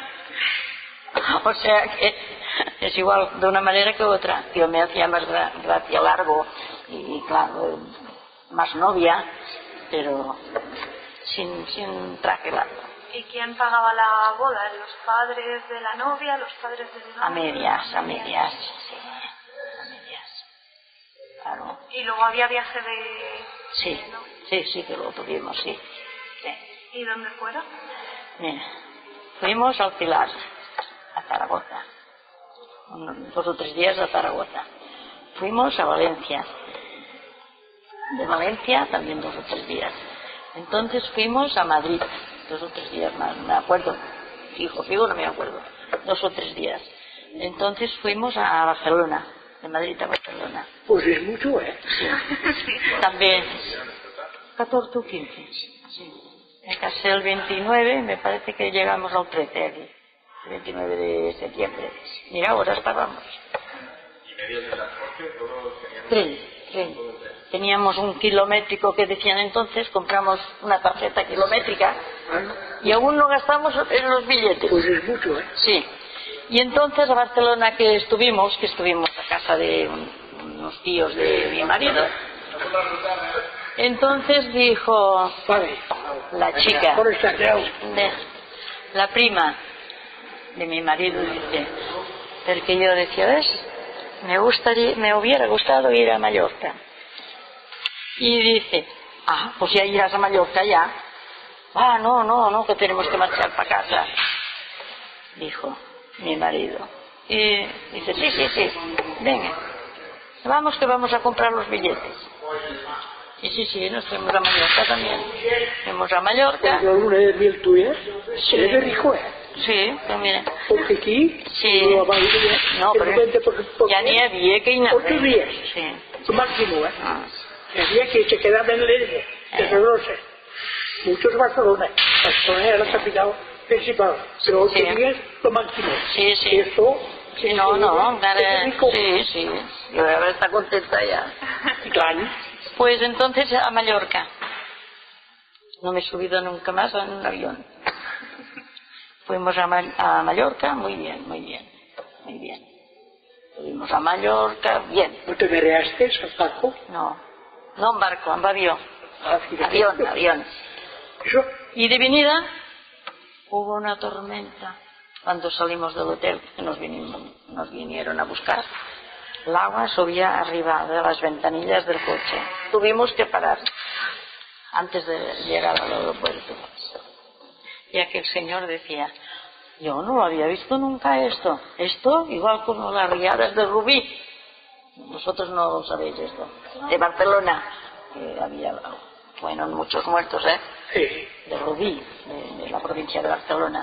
Speaker 2: O sea que es igual de una manera que otra. Yo me hacía más gra- gracia largo y, claro, más novia, pero sin, sin traje largo.
Speaker 1: ¿Y quién pagaba la boda? ¿Los padres de la novia? ¿Los padres del novio?
Speaker 2: A medias, a medias, sí, a medias. Claro.
Speaker 1: ¿Y luego había viaje de,
Speaker 2: Sí, sí, sí que lo tuvimos, sí. sí.
Speaker 1: ¿Y dónde fueron?
Speaker 2: Mira, fuimos al Pilar, a Zaragoza, dos o tres días a Zaragoza. Fuimos a Valencia, de Valencia también dos o tres días. Entonces fuimos a Madrid, dos o tres días más, me acuerdo, fijo, fijo no me acuerdo, dos o tres días. Entonces fuimos a Barcelona, de Madrid a Barcelona.
Speaker 3: Pues es mucho, ¿eh?
Speaker 2: Sí, también, catorce o quince, sí. Me casé el veintinueve, me parece que llegamos al trece aquí, el veintinueve de septiembre. Mira, ahora estábamos.
Speaker 4: ¿Y medios de transporte? ¿Todos tenían?
Speaker 2: Tren, tren. Teníamos un kilométrico que decían entonces, compramos una tarjeta kilométrica y aún no gastamos en los billetes.
Speaker 3: Pues es mucho, ¿eh?
Speaker 2: Sí. Y entonces a Barcelona que estuvimos, que estuvimos a casa de un, unos tíos de mi marido, entonces dijo
Speaker 3: Vale.
Speaker 2: la chica,
Speaker 3: Por esta
Speaker 2: de, la prima de mi marido, dice, porque yo decía, ¿ves? Me gustaría, me hubiera gustado ir a Mallorca. Y dice, ah, pues ya irás a Mallorca ya. Ah, no, no, no, que tenemos que marchar para casa, dijo mi marido. Y dice, sí, sí, sí, venga, vamos que vamos a comprar los billetes. Y sí, sí, nos fuimos a Mallorca también. Fuimos a Mallorca.
Speaker 3: La luna de miel tuya,
Speaker 2: Sí.
Speaker 3: es de rico, ¿eh?
Speaker 2: Sí, pues mira.
Speaker 3: Porque aquí,
Speaker 2: Sí.
Speaker 3: no, va a ir, ¿eh?
Speaker 2: No,
Speaker 3: El
Speaker 2: pero
Speaker 3: veinte por ciento
Speaker 2: ya ni había que ir nada.
Speaker 3: Ocho días.
Speaker 2: Sí.
Speaker 3: Lo máximo, ¿eh?
Speaker 2: Ah.
Speaker 3: Había que se quedaba en Lerdo, de Pedrosa. Muchos Barcelona. Barcelona era la capital principal. Pero ocho
Speaker 2: Sí.
Speaker 3: días, lo máximo.
Speaker 2: Sí, sí.
Speaker 3: Y esto,
Speaker 2: Sí, no, no,
Speaker 3: es
Speaker 2: cara-
Speaker 3: rico.
Speaker 2: sí, sí. Yo ahora está contenta ya.
Speaker 3: Claro.
Speaker 2: Pues entonces a Mallorca. No me he subido nunca más en un avión. Fuimos a, Ma- a Mallorca, muy bien, muy bien, muy bien. Fuimos a Mallorca, bien.
Speaker 3: ¿No te vereaste al barco?
Speaker 2: No, no en barco, en avión.
Speaker 3: Ah, sí,
Speaker 2: Avión, avión.
Speaker 3: Eso,
Speaker 2: Y de venida hubo una tormenta. Cuando salimos del hotel, que nos vinieron, nos vinieron a buscar, el agua subía arriba de las ventanillas del coche. Tuvimos que parar antes de llegar al aeropuerto. Y aquel señor decía, yo no había visto nunca esto. Esto igual como las riadas de Rubí. Vosotros no lo sabéis esto. De Barcelona, que había, bueno, muchos muertos, ¿eh?
Speaker 3: sí.
Speaker 2: De Rubí, de, de la provincia de Barcelona.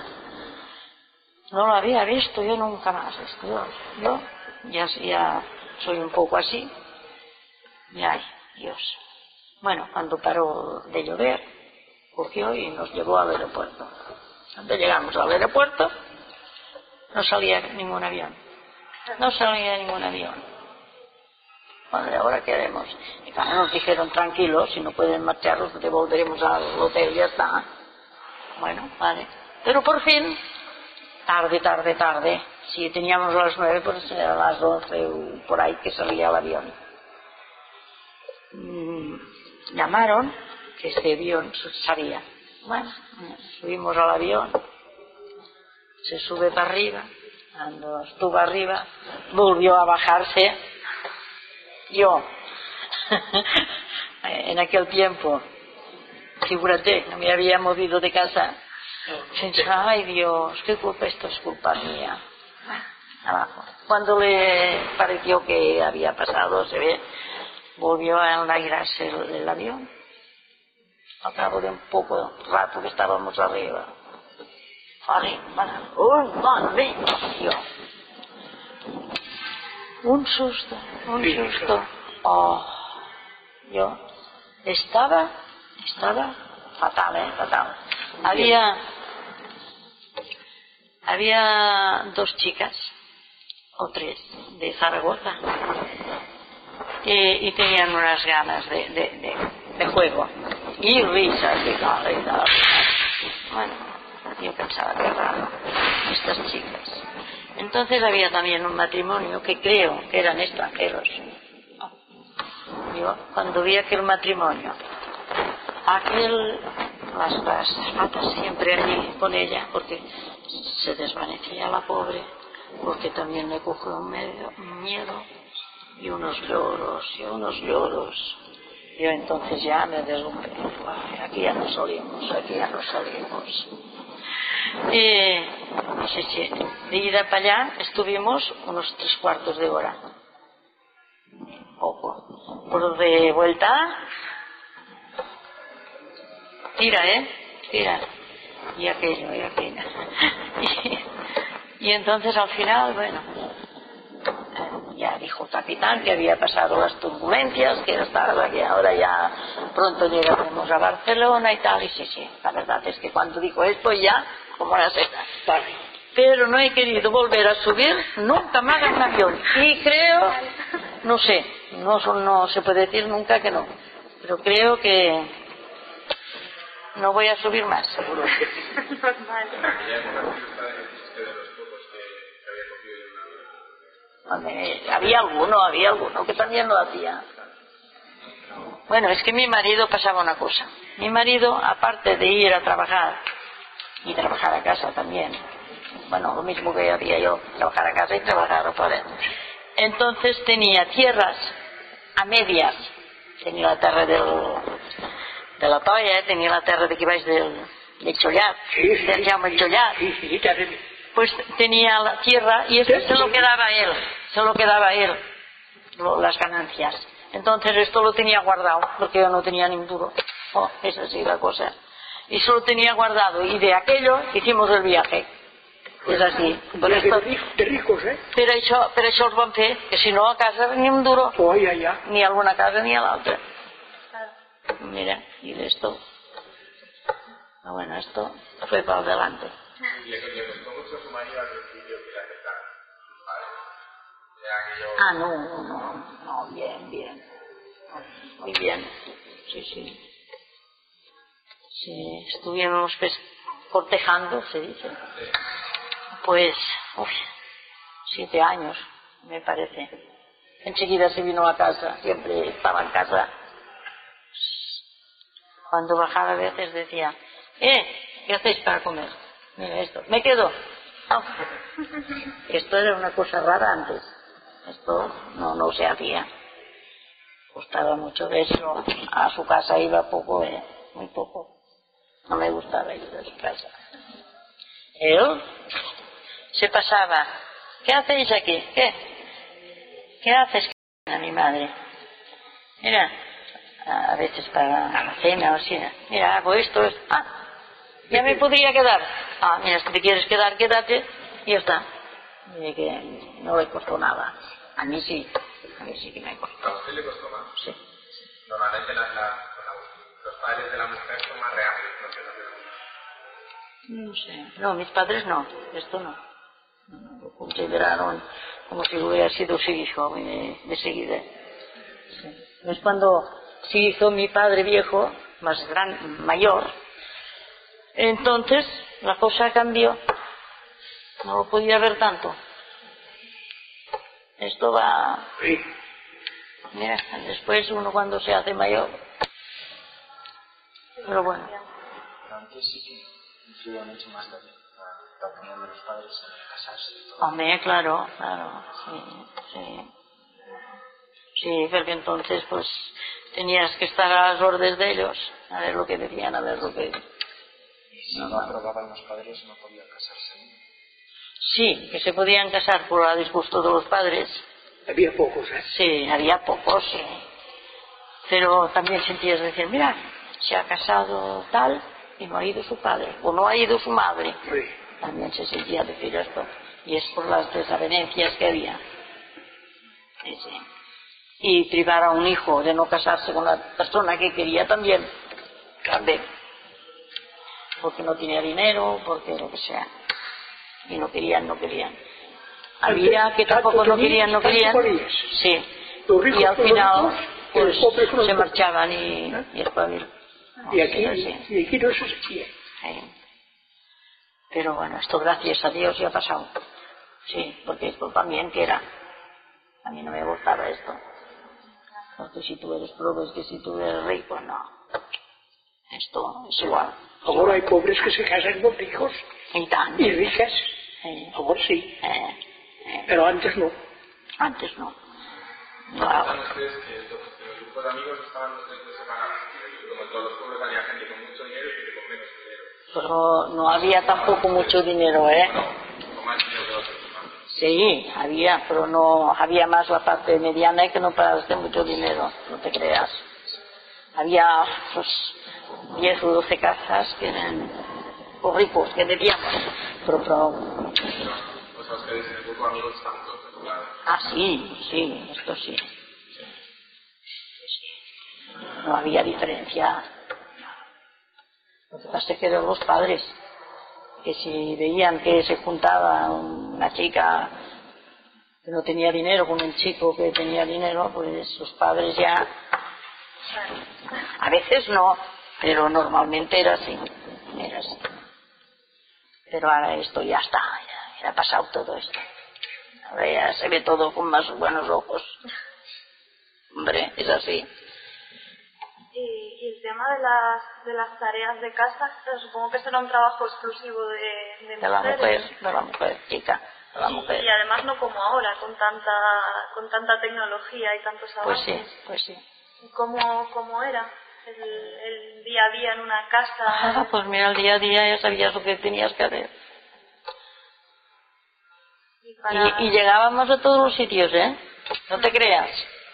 Speaker 2: No lo había visto yo nunca más esto. Yo, yo ya, ya soy un poco así. Y ay, Dios. Bueno, cuando paró de llover, cogió y nos llevó al aeropuerto. Cuando llegamos al aeropuerto, no salía ningún avión. No salía ningún avión. Bueno, ¿ahora qué haremos? Y claro, nos dijeron, tranquilos, si no pueden marcharlos, devolveremos al hotel y ya está. Bueno, vale. Pero por fin, tarde, tarde, tarde, si teníamos a las nueve, pues era a las doce o por ahí que salía el avión. Mm, llamaron que ese avión salía. Bueno, subimos al avión, se sube para arriba, cuando estuvo arriba, volvió a bajarse. Yo, en aquel tiempo, figúrate, no me había movido de casa. Pensaba, ay Dios, qué culpa, esto es culpa mía. Abajo. Cuando le pareció que había pasado, se ve, volvió a enlairarse el, el avión. Al cabo de un poco rato que estábamos arriba. Arriba, un momento. Un susto, un susto. Oh, yo estaba, estaba fatal, ¿eh? Fatal. Había, había dos chicas, o tres, de Zaragoza, y, y tenían unas ganas de, de, de, de juego, y risas, y tal, y tal. Bueno, yo pensaba que raro, estas chicas. Entonces había también un matrimonio que creo que eran extranjeros. Yo, cuando vi aquel matrimonio, aquel, las, las patas siempre allí con ella, porque se desvanecía la pobre, porque también le cogió un, medio, un miedo, y unos lloros, y unos lloros. Yo entonces ya me deslumbré. Aquí ya no salimos, aquí ya no salimos. Y sí, sí, de ida para allá estuvimos unos tres cuartos de hora. Poco. Por de vuelta, tira, ¿eh? Tira. Y aquello, y aquello. Y, y entonces al final, bueno, ya dijo el capitán que había pasado las turbulencias, que estaba que ahora ya pronto llegaremos a Barcelona y tal. Y sí, sí, la verdad es que cuando dijo esto ya, como la seda. Pero no he querido volver a subir nunca más a un avión. Y creo, no sé, no, no se puede decir nunca que no, pero creo que no voy a subir más. Había alguno, había alguno que también lo hacía. Bueno, es que mi marido pasaba una cosa. Mi marido, aparte de ir a trabajar y trabajar a casa también, bueno, lo mismo que hacía yo, trabajar a casa y trabajar otra. Entonces tenía tierras a medias. Tenía la tierra del, de la Toya, tenía la tierra de que vais del, del Chollat,
Speaker 3: sí, sí,
Speaker 2: del Jaume el Chollat.
Speaker 3: Sí, sí, sí,
Speaker 2: pues tenía la tierra y eso se lo quedaba a él, se lo quedaba a él, lo, las ganancias. Entonces esto lo tenía guardado, porque yo no tenía ni un duro. Oh, esa es así la cosa. Y se lo tenía guardado, y de aquello hicimos el viaje. És així.
Speaker 3: Per esto, de ricos, eh?
Speaker 2: Per això, per això els van fer, que si no a casa ni un duro,
Speaker 3: oh, ya, ya.
Speaker 2: ni a alguna casa ni a l'altra. Mira, y de esto, bueno, esto fue para adelante.
Speaker 4: ¿Le costó mucho a su marido al principio que le aceptaran sus padres?
Speaker 2: Ah, no, no, no, bien, bien. Muy bien, sí, sí. Sí, estuvimos pues, cortejando, se dice. Pues, uff, siete años, me parece. Enseguida se vino a casa, siempre estaba en casa. Cuando bajaba a veces decía, eh, ¿qué hacéis para comer? Mira esto, me quedo. Oh. Esto era una cosa rara antes. Esto no, no se hacía. Gustaba mucho de eso. A su casa iba poco, eh, muy poco. No me gustaba ir a su casa. Él se pasaba, ¿qué hacéis aquí? ¿Qué? ¿Qué haces? A mi madre. Mira, a veces para la cena o así. Mira, hago esto, esto. Ah, ya me podría quedar. Ah, mira, si te quieres quedar, quédate. Y ya está. Y que no le costó nada. A mí sí. A mí sí que me costó.
Speaker 4: ¿A usted le costó más?
Speaker 2: Sí.
Speaker 4: Normalmente la, la, los padres de la mujer son más reacios, ¿no?
Speaker 2: No sé. No, mis padres no. Esto no. Lo consideraron como si hubiera sido su hijo de, de seguida. Sí. Es cuando se hizo mi padre viejo, más gran, mayor, entonces la cosa cambió. No lo podía ver tanto. Esto va...
Speaker 3: Sí.
Speaker 2: Mira, después uno cuando se hace mayor. Pero bueno.
Speaker 5: Pero antes sí que influía mucho más la, la opinión de los padres en casarse.
Speaker 2: Hombre, claro, claro, sí, sí. Sí, porque entonces pues tenías que estar a las órdenes de ellos, a ver lo que decían, a ver lo que...
Speaker 5: Y si no, no aprobaban los padres, no podían casarse.
Speaker 2: Sí, que se podían casar por a disgusto de los padres.
Speaker 3: Había pocos, ¿eh?
Speaker 2: Sí, había pocos, sí. Pero también sentías decir, mira, se ha casado tal y no ha ido su padre, o no ha ido su madre.
Speaker 3: Sí.
Speaker 2: También se sentía decir esto. Y es por las desavenencias que había. Sí, sí. Y privar a un hijo de no casarse con la persona que quería también. También. Porque no tenía dinero, porque lo que sea. Y no querían, no querían. Había que tampoco no querían, no querían. Sí. Y al final, pues se marchaban y, y espabil.
Speaker 3: Y aquí, y aquí no se hacía.
Speaker 2: Sí. Pero bueno, esto gracias a Dios ya ha pasado. Sí, porque esto también que era. A mí no me gustaba esto. Porque si tú eres pobre, es que si tú eres rico, no. Esto es igual.
Speaker 3: Ahora hay pobres que se casan con ricos.
Speaker 2: Y tanto.
Speaker 3: Y ricas.
Speaker 2: Sí.
Speaker 3: Ahora sí.
Speaker 2: Eh, eh.
Speaker 3: Pero antes no.
Speaker 2: Antes no.
Speaker 4: ¿Piensan ustedes que entonces el lujo grupo de amigos estaban los tres separados. Como en todos los pueblos había gente con mucho dinero y gente con menos dinero.
Speaker 2: Pero no había tampoco mucho dinero, ¿eh?
Speaker 4: No, más dinero que otros.
Speaker 2: Sí, había, pero no había más la parte mediana que no pagaste mucho dinero, no te creas. Había pues diez o doce casas que eran pues, ricos, que debíamos, pero, pero...
Speaker 4: O sea, ustedes en el grupo de amigos están todos, claro.
Speaker 2: Ah, sí, sí, esto sí. No había diferencia. Lo que pasa es que eran los padres, que si veían que se juntaba una chica que no tenía dinero con un chico que tenía dinero, pues sus padres ya... A veces no, pero normalmente era así. Era así. Pero ahora esto ya está, ya, ya ha pasado todo esto. Ahora ya se ve todo con más buenos ojos. Hombre, es así.
Speaker 1: Y, y el tema de las, de las tareas de casa, supongo que será un trabajo exclusivo de, de,
Speaker 2: De la
Speaker 1: mujeres.
Speaker 2: mujer, de la mujer, chica, de la
Speaker 1: y,
Speaker 2: mujer.
Speaker 1: y además no como ahora, con tanta con tanta tecnología y tantos
Speaker 2: Pues
Speaker 1: avances.
Speaker 2: sí, pues sí.
Speaker 1: ¿Y cómo, cómo era el, el día a día en una casa?
Speaker 2: Ah, pues mira, el día a día ya sabías lo que tenías que hacer.
Speaker 1: Y, para...
Speaker 2: Y, y llegábamos a todos los sitios, ¿eh? No te creas.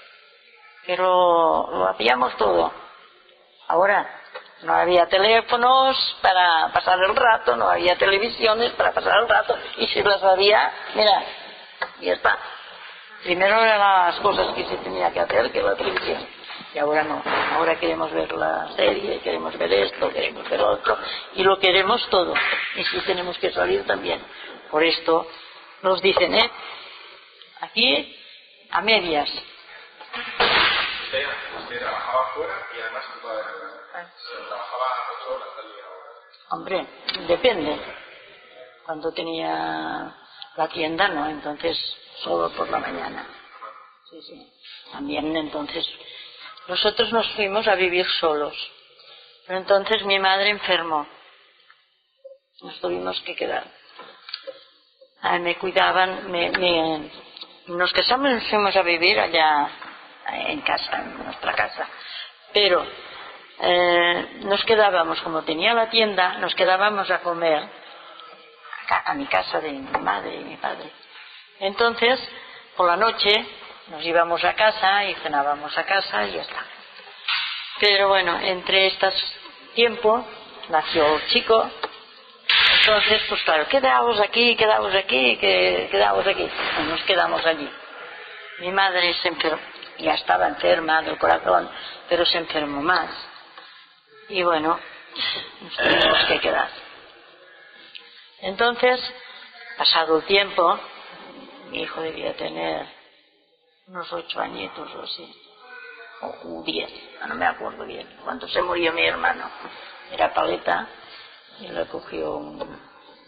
Speaker 2: Pero lo hacíamos todo. Ahora, no había teléfonos para pasar el rato, no había televisiones para pasar el rato. Y si las había, mira, ya está. Primero eran las cosas que se tenía que hacer que la televisión. Y ahora no. Ahora queremos ver la serie, queremos ver esto, queremos ver lo otro. Y lo queremos todo. Y si tenemos que salir también. Por esto nos dicen, ¿eh? Aquí, a medias.
Speaker 4: Usted, usted trabajaba fuera y además ocupaba de la casa. Se trabajaba ocho horas al día.
Speaker 2: Hombre, depende. Cuando tenía la tienda, no, entonces solo por la mañana. Sí, sí. También entonces nosotros nos fuimos a vivir solos. Pero entonces mi madre enfermó. Nos tuvimos que quedar. Ah, me cuidaban, me, me, nos casamos y nos fuimos a vivir allá en casa, en nuestra casa. Pero eh, nos quedábamos, como tenía la tienda, nos quedábamos a comer a, a mi casa de mi madre y mi padre. Entonces, por la noche nos íbamos a casa y cenábamos a casa y ya está. Pero bueno, entre estos tiempos nació el chico. Entonces, pues claro, quedamos aquí, quedamos aquí, que, quedamos aquí. Pues nos quedamos allí. Mi madre se enfermó, ya estaba enferma del corazón, pero se enfermó más. Y bueno, nos tuvimos que quedar. Entonces, pasado el tiempo, mi hijo debía tener unos ocho añitos o así, o diez, no me acuerdo bien. Cuando se murió mi hermano, era paleta, y le cogió un...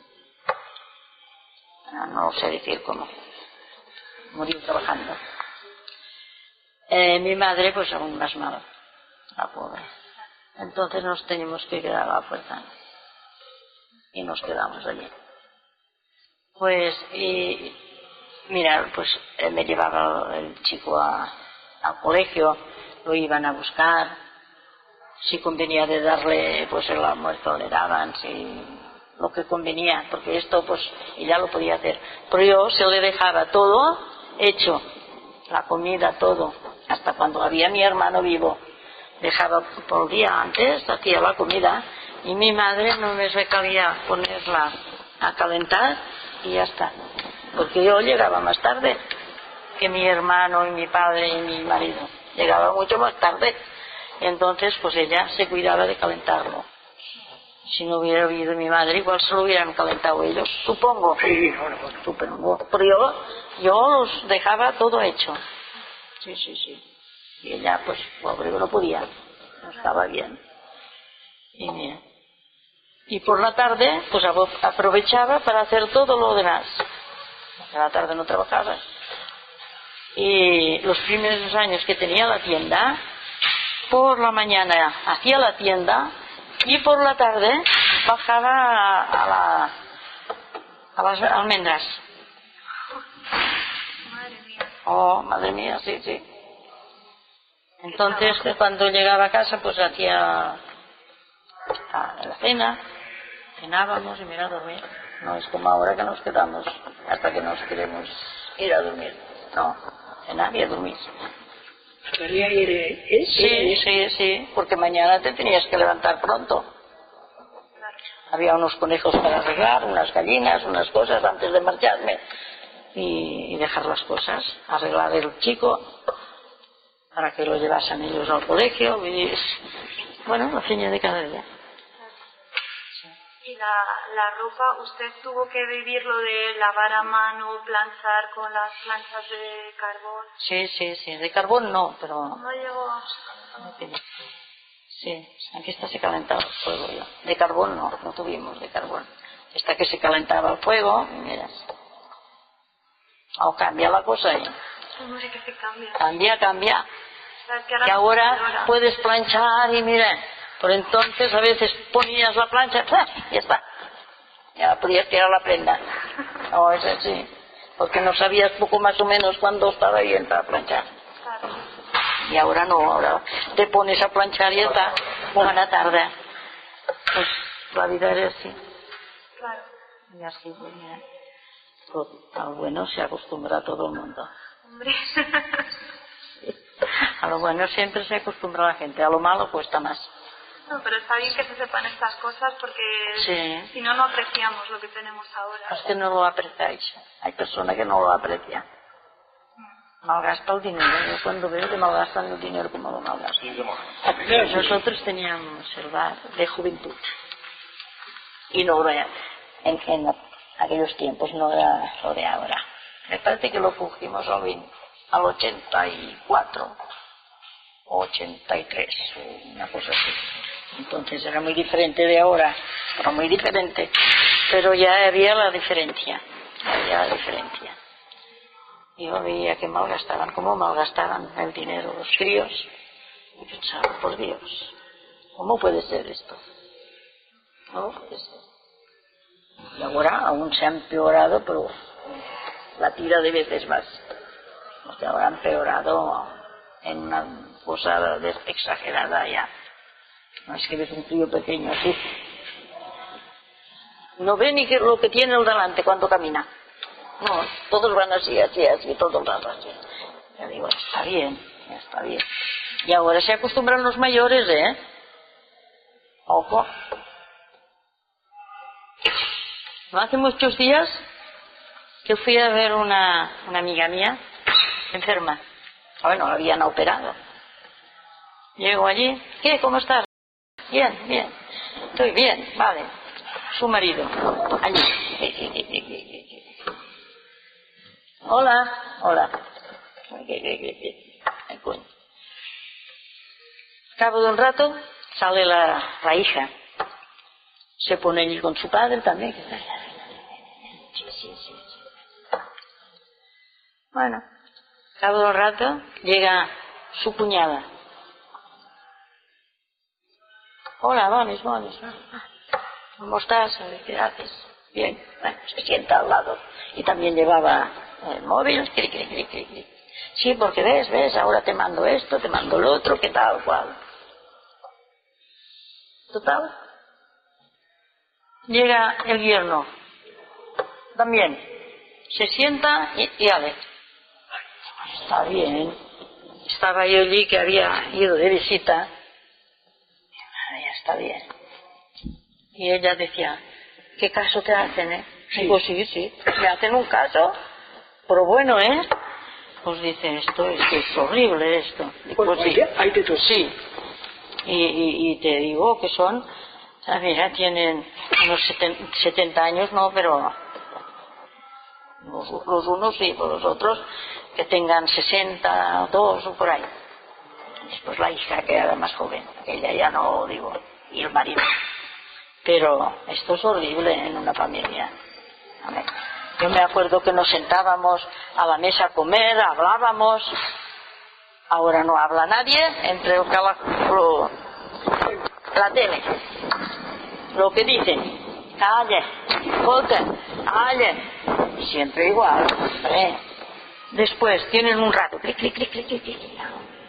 Speaker 2: No, no sé decir cómo. Murió trabajando. Eh, mi madre, pues aún más mala, la pobre. Entonces nos teníamos que quedar a la fuerza. Y nos quedamos allí. Pues, y... Mira, pues eh, me llevaba el chico a, al colegio, lo iban a buscar. Si convenía de darle, pues el almuerzo le daban, si lo que convenía, porque esto pues ella lo podía hacer. Pero yo se le dejaba todo hecho, la comida, todo, hasta cuando había mi hermano vivo. Dejaba por el día antes, hacía la comida y mi madre no me recabía ponerla a calentar y ya está. Porque yo llegaba más tarde que mi hermano y mi padre y mi marido. Llegaba mucho más tarde. Entonces, pues ella se cuidaba de calentarlo. Si no hubiera habido mi madre, igual se lo hubieran calentado ellos, supongo.
Speaker 3: Sí, bueno, bueno.
Speaker 2: Supongo. Pero yo, yo los dejaba todo hecho. Sí, sí, sí. Y ella, pues, pobre, no podía. No estaba bien. Y mira. Y por la tarde, pues aprovechaba para hacer todo lo demás. A la tarde no trabajaba. Y los primeros años que tenía la tienda, por la mañana hacía la tienda y por la tarde bajaba a, a, la, a las almendras.
Speaker 1: Madre mía.
Speaker 2: Oh, madre mía, sí, sí. Entonces, cuando llegaba a casa, pues hacía la cena, cenábamos y mira, a dormir. No es como ahora que nos quedamos hasta que nos queremos ir a dormir. No, cenar y a dormir.
Speaker 3: Quería ir, eh, eh,
Speaker 2: Sí,
Speaker 3: eh,
Speaker 2: sí, sí, porque mañana te tenías que levantar pronto. Había unos conejos para arreglar, unas gallinas, unas cosas antes de marcharme y, y dejar las cosas, arreglar el chico para que lo llevasen ellos al colegio y, bueno, la feña de cada día.
Speaker 1: Y la, la ropa, ¿usted tuvo que vivir lo de lavar a mano, planchar con las planchas de carbón?
Speaker 2: Sí, sí, sí, de carbón no, pero...
Speaker 1: No llegó.
Speaker 2: Sí, aquí está se calentaba el fuego ya. De carbón no, no tuvimos de carbón. Esta que se calentaba el fuego, mira. O cambia la cosa ahí.
Speaker 1: No sé qué se cambia.
Speaker 2: Cambia, cambia.
Speaker 1: ¿Sabes que ahora
Speaker 2: Que
Speaker 1: no
Speaker 2: ahora
Speaker 1: se valora?
Speaker 2: puedes planchar y mira, por entonces a veces ponías la plancha, ¡ah! Ya está. Ya podías tirar la prenda. No, es así. Porque no sabías poco más o menos cuándo estaba bien para planchar.
Speaker 1: Claro.
Speaker 2: Y ahora no, ahora te pones a planchar y ya está, buena tarde. Pues la vida es así.
Speaker 1: Claro.
Speaker 2: Y así, pues mira, todo, a lo bueno se acostumbra a todo el mundo.
Speaker 1: Hombre.
Speaker 2: A lo bueno siempre se acostumbra la gente, a lo malo cuesta más.
Speaker 1: No, pero está bien que se sepan estas cosas porque
Speaker 2: Sí.
Speaker 1: si no, no apreciamos lo que tenemos ahora.
Speaker 2: Es que no lo apreciáis. Hay personas que no lo aprecian. Malgasta el dinero. Yo cuando veo que malgastan el dinero, como lo malgastan. Nosotros teníamos el bar de juventud. Y no era, en, en aquellos tiempos no era lo de ahora. Me parece que lo cogimos al, veinte, al ochenta y cuatro, ochenta y tres, una cosa así. Entonces era muy diferente de ahora, pero muy diferente. Pero ya había la diferencia, había la diferencia. Yo veía que malgastaban, como malgastaban el dinero los críos, y pensaba, por Dios, ¿cómo puede ser esto? No puede ser. Y ahora aún se ha empeorado, pero la tira de veces más. O sea, ahora han empeorado en una cosa exagerada ya. No es que ves un crío pequeño así. No ve ni que lo que tiene el delante cuando camina. No, todos van así, así, así, todos van así. Ya digo, está bien, ya está bien. Y ahora se acostumbran los mayores, ¿eh? Ojo. No hace muchos días que fui a ver una, una amiga mía enferma. Bueno, la habían operado. Llego allí, ¿qué? ¿Cómo estás? Bien, bien. Estoy bien, vale. Su marido, allí. Hola, hola. Al cabo de un rato sale la, la hija. Se pone allí con su padre también. Sí, sí, sí. Bueno, al cabo de un rato llega su cuñada. Hola, Bonis, Bonis. ¿Cómo estás? ¿Qué haces? Bien. Bueno, se sienta al lado. Y también llevaba el móvil. Cri, cri, cri, cri, cri. Sí, porque ves, ves, ahora te mando esto, te mando lo otro, que tal, cual. Total. Llega el yerno. También. Se sienta y, y a ver. Está bien. Estaba yo allí que había ido de visita. Ya está bien. Y ella decía, ¿qué caso te hacen, eh? Sí. Digo, sí, sí. Me hacen un caso, pero bueno, ¿eh? Pues dice, esto es que es horrible esto. Digo,
Speaker 3: pues
Speaker 2: sí.
Speaker 3: Hay de todo.
Speaker 2: Sí. Y, y, y te digo que son, ah, mira, tienen unos setenta años, no, pero los, los unos sí, pero los otros que tengan sesenta, dos o por ahí. Después la hija, que era más joven, ella ya no digo, y el marido. Pero esto es horrible en una familia. Yo me acuerdo que nos sentábamos a la mesa a comer, hablábamos. Ahora no habla nadie, entre lo que la, lo, la tele. Lo que dicen, calle, escolta, calle. Siempre igual, hombre. Después tienen un rato, clic, clic, clic, clic, clic, clic.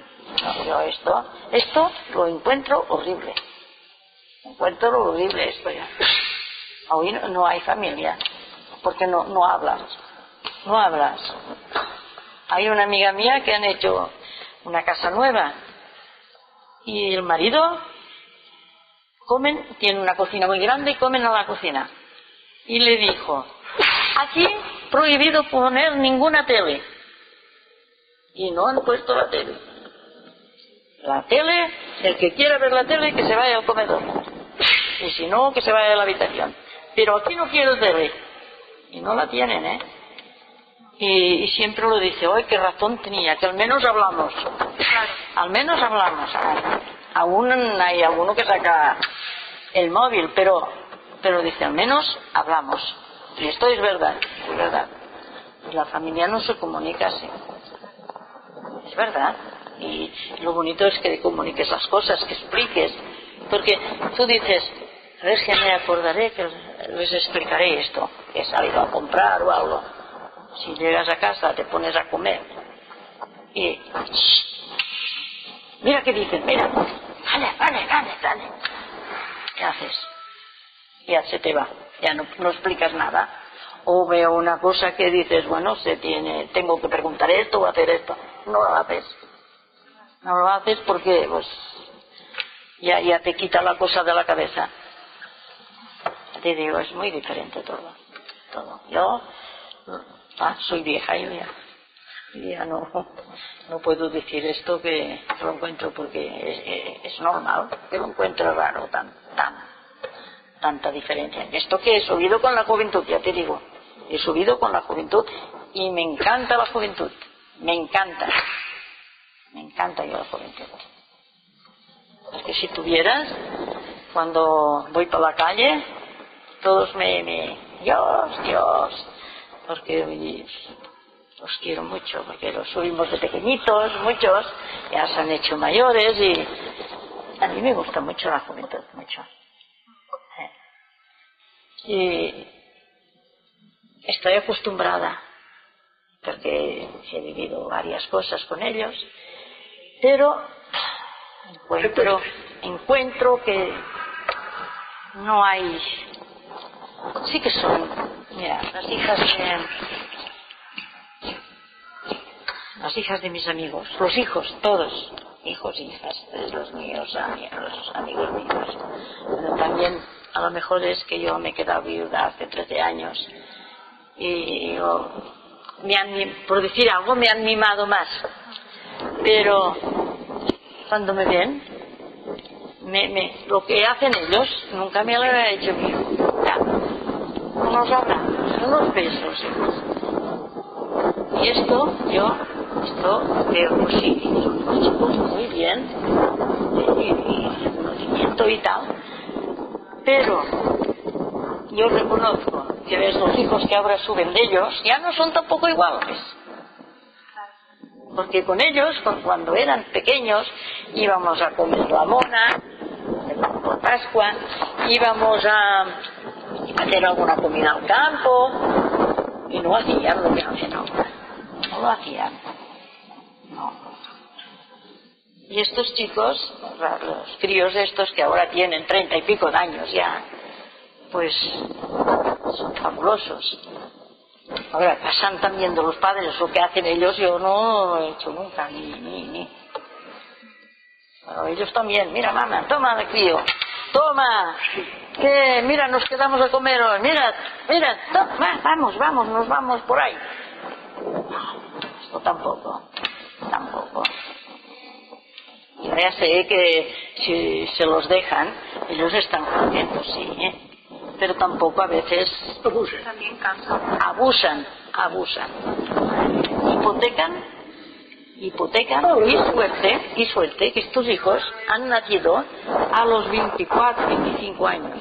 Speaker 2: no, yo esto, esto lo encuentro horrible. Encuentro horrible esto ya. Hoy no, no hay familia, porque no, no hablas, no hablas. Hay una amiga mía que han hecho una casa nueva y el marido comen, tiene una cocina muy grande y comen a la cocina. Y le dijo, aquí prohibido poner ninguna tele. Y no han puesto la tele. La tele, el que quiera ver la tele, que se vaya al comedor. Y si no, que se vaya a la habitación. Pero aquí no quiero tele. Y no la tienen, ¿eh? Y, y siempre lo dice, ¡ay, qué razón tenía! Que al menos hablamos. Claro. Al menos hablamos. Aún hay alguno que saca el móvil, pero, pero dice, al menos hablamos. Y esto es verdad, es verdad. Y la familia no se comunica así. Es verdad. Y lo bonito es que comuniques las cosas, que expliques. Porque tú dices, a ver si me acordaré que les explicaré esto, que he salido a comprar o algo. Si llegas a casa te pones a comer y mira qué dicen, mira, dale, dale, dale, dale. ¿Qué haces? Ya se te va, ya no, no explicas nada. O veo una cosa que dices, bueno, se tiene, tengo que preguntar esto o hacer esto. No lo haces. No lo haces porque pues ya, ya te quita la cosa de la cabeza. Te digo, es muy diferente todo. Todo. Yo ah, soy vieja, yo ya, ya no, no puedo decir esto que lo encuentro porque es, es, es normal, que lo encuentro raro, tan, tan, tanta diferencia. Esto que he subido con la juventud, ya te digo, he subido con la juventud y me encanta la juventud, me encanta, me encanta yo la juventud. Es que si tuvieras, cuando voy por la calle, todos me, me Dios, Dios, porque los quiero mucho, porque los subimos de pequeñitos, muchos, ya se han hecho mayores y a mí me gusta mucho la juventud, mucho. Y estoy acostumbrada, porque he vivido varias cosas con ellos, pero encuentro, encuentro que no hay, sí que son, mira, las hijas de, las hijas de mis amigos, los hijos, todos, hijos e hijas, de los míos, los amigos míos. Pero también a lo mejor es que yo me he quedado viuda hace trece años y yo, me han, por decir algo, me han mimado más, pero cuando me ven, me, me, lo que hacen ellos nunca me lo he hecho mío. Ya, unos abrazos, unos besos, y esto yo esto veo, pues sí, son unos chicos muy bien y, y conocimiento y tal, pero yo reconozco que ves los hijos que ahora suben de ellos ya no son tampoco iguales, porque con ellos cuando eran pequeños íbamos a comer la mona por Pascua, íbamos a hacer alguna comida al campo y no hacían lo que hacen ahora, no lo hacían, no. Y estos chicos, los críos estos que ahora tienen treinta y pico de años ya, pues son fabulosos. Ahora pasan también de los padres, lo que hacen ellos yo no lo he hecho nunca, ni, ni, ni. Pero ellos también, mira mamá, toma de crío, toma, que mira nos quedamos a comer hoy, mira, mira, toma, vamos, vamos, nos vamos por ahí. Esto tampoco, tampoco. Yo ya sé que si se los dejan, ellos están contentos, sí, ¿eh? Pero tampoco a veces
Speaker 3: abusan,
Speaker 1: también cansan.
Speaker 2: abusan, abusan, hipotecan, hipotecan, y suerte, y suerte que estos hijos han nacido a los veinticuatro, veinticinco años.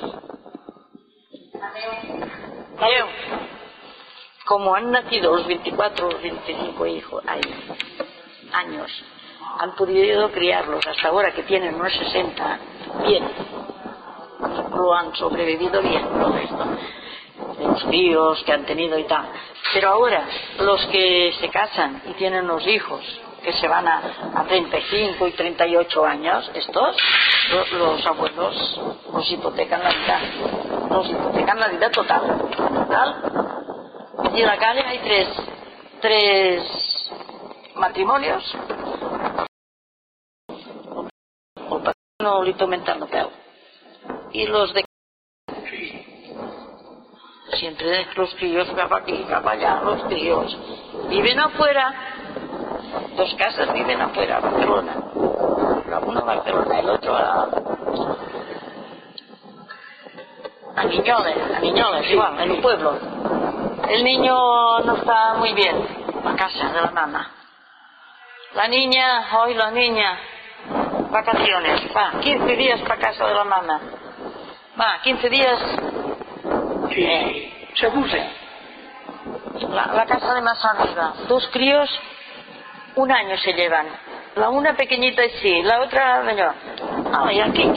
Speaker 2: Creo, como han nacido los veinticuatro, los veinticinco hijos, años, han podido criarlos hasta ahora que tienen unos sesenta, bien. Lo han sobrevivido bien todo esto de los críos que han tenido y tal, pero ahora los que se casan y tienen los hijos que se van a, a treinta y cinco y treinta y ocho años, estos, los, los abuelos los hipotecan la vida, los hipotecan la vida total, total. En la calle hay tres, tres matrimonios, no li tomen el peu, y los de siempre los críos cap aquí, cap allá, los críos viven afuera, dos casas viven afuera, Barcelona, uno a Barcelona, el otro a a Niñoles, a Niñoles, igual, en un pueblo. El niño no está muy bien, la casa de la mamá. La niña, hoy la niña, vacaciones, va, quince días para casa de la mamá. Va, quince días.
Speaker 3: Sí,
Speaker 2: eh,
Speaker 3: se abusa.
Speaker 2: La, la casa de más arriba, dos críos, un año se llevan. La una pequeñita y sí, la otra menor. Ah, y aquí.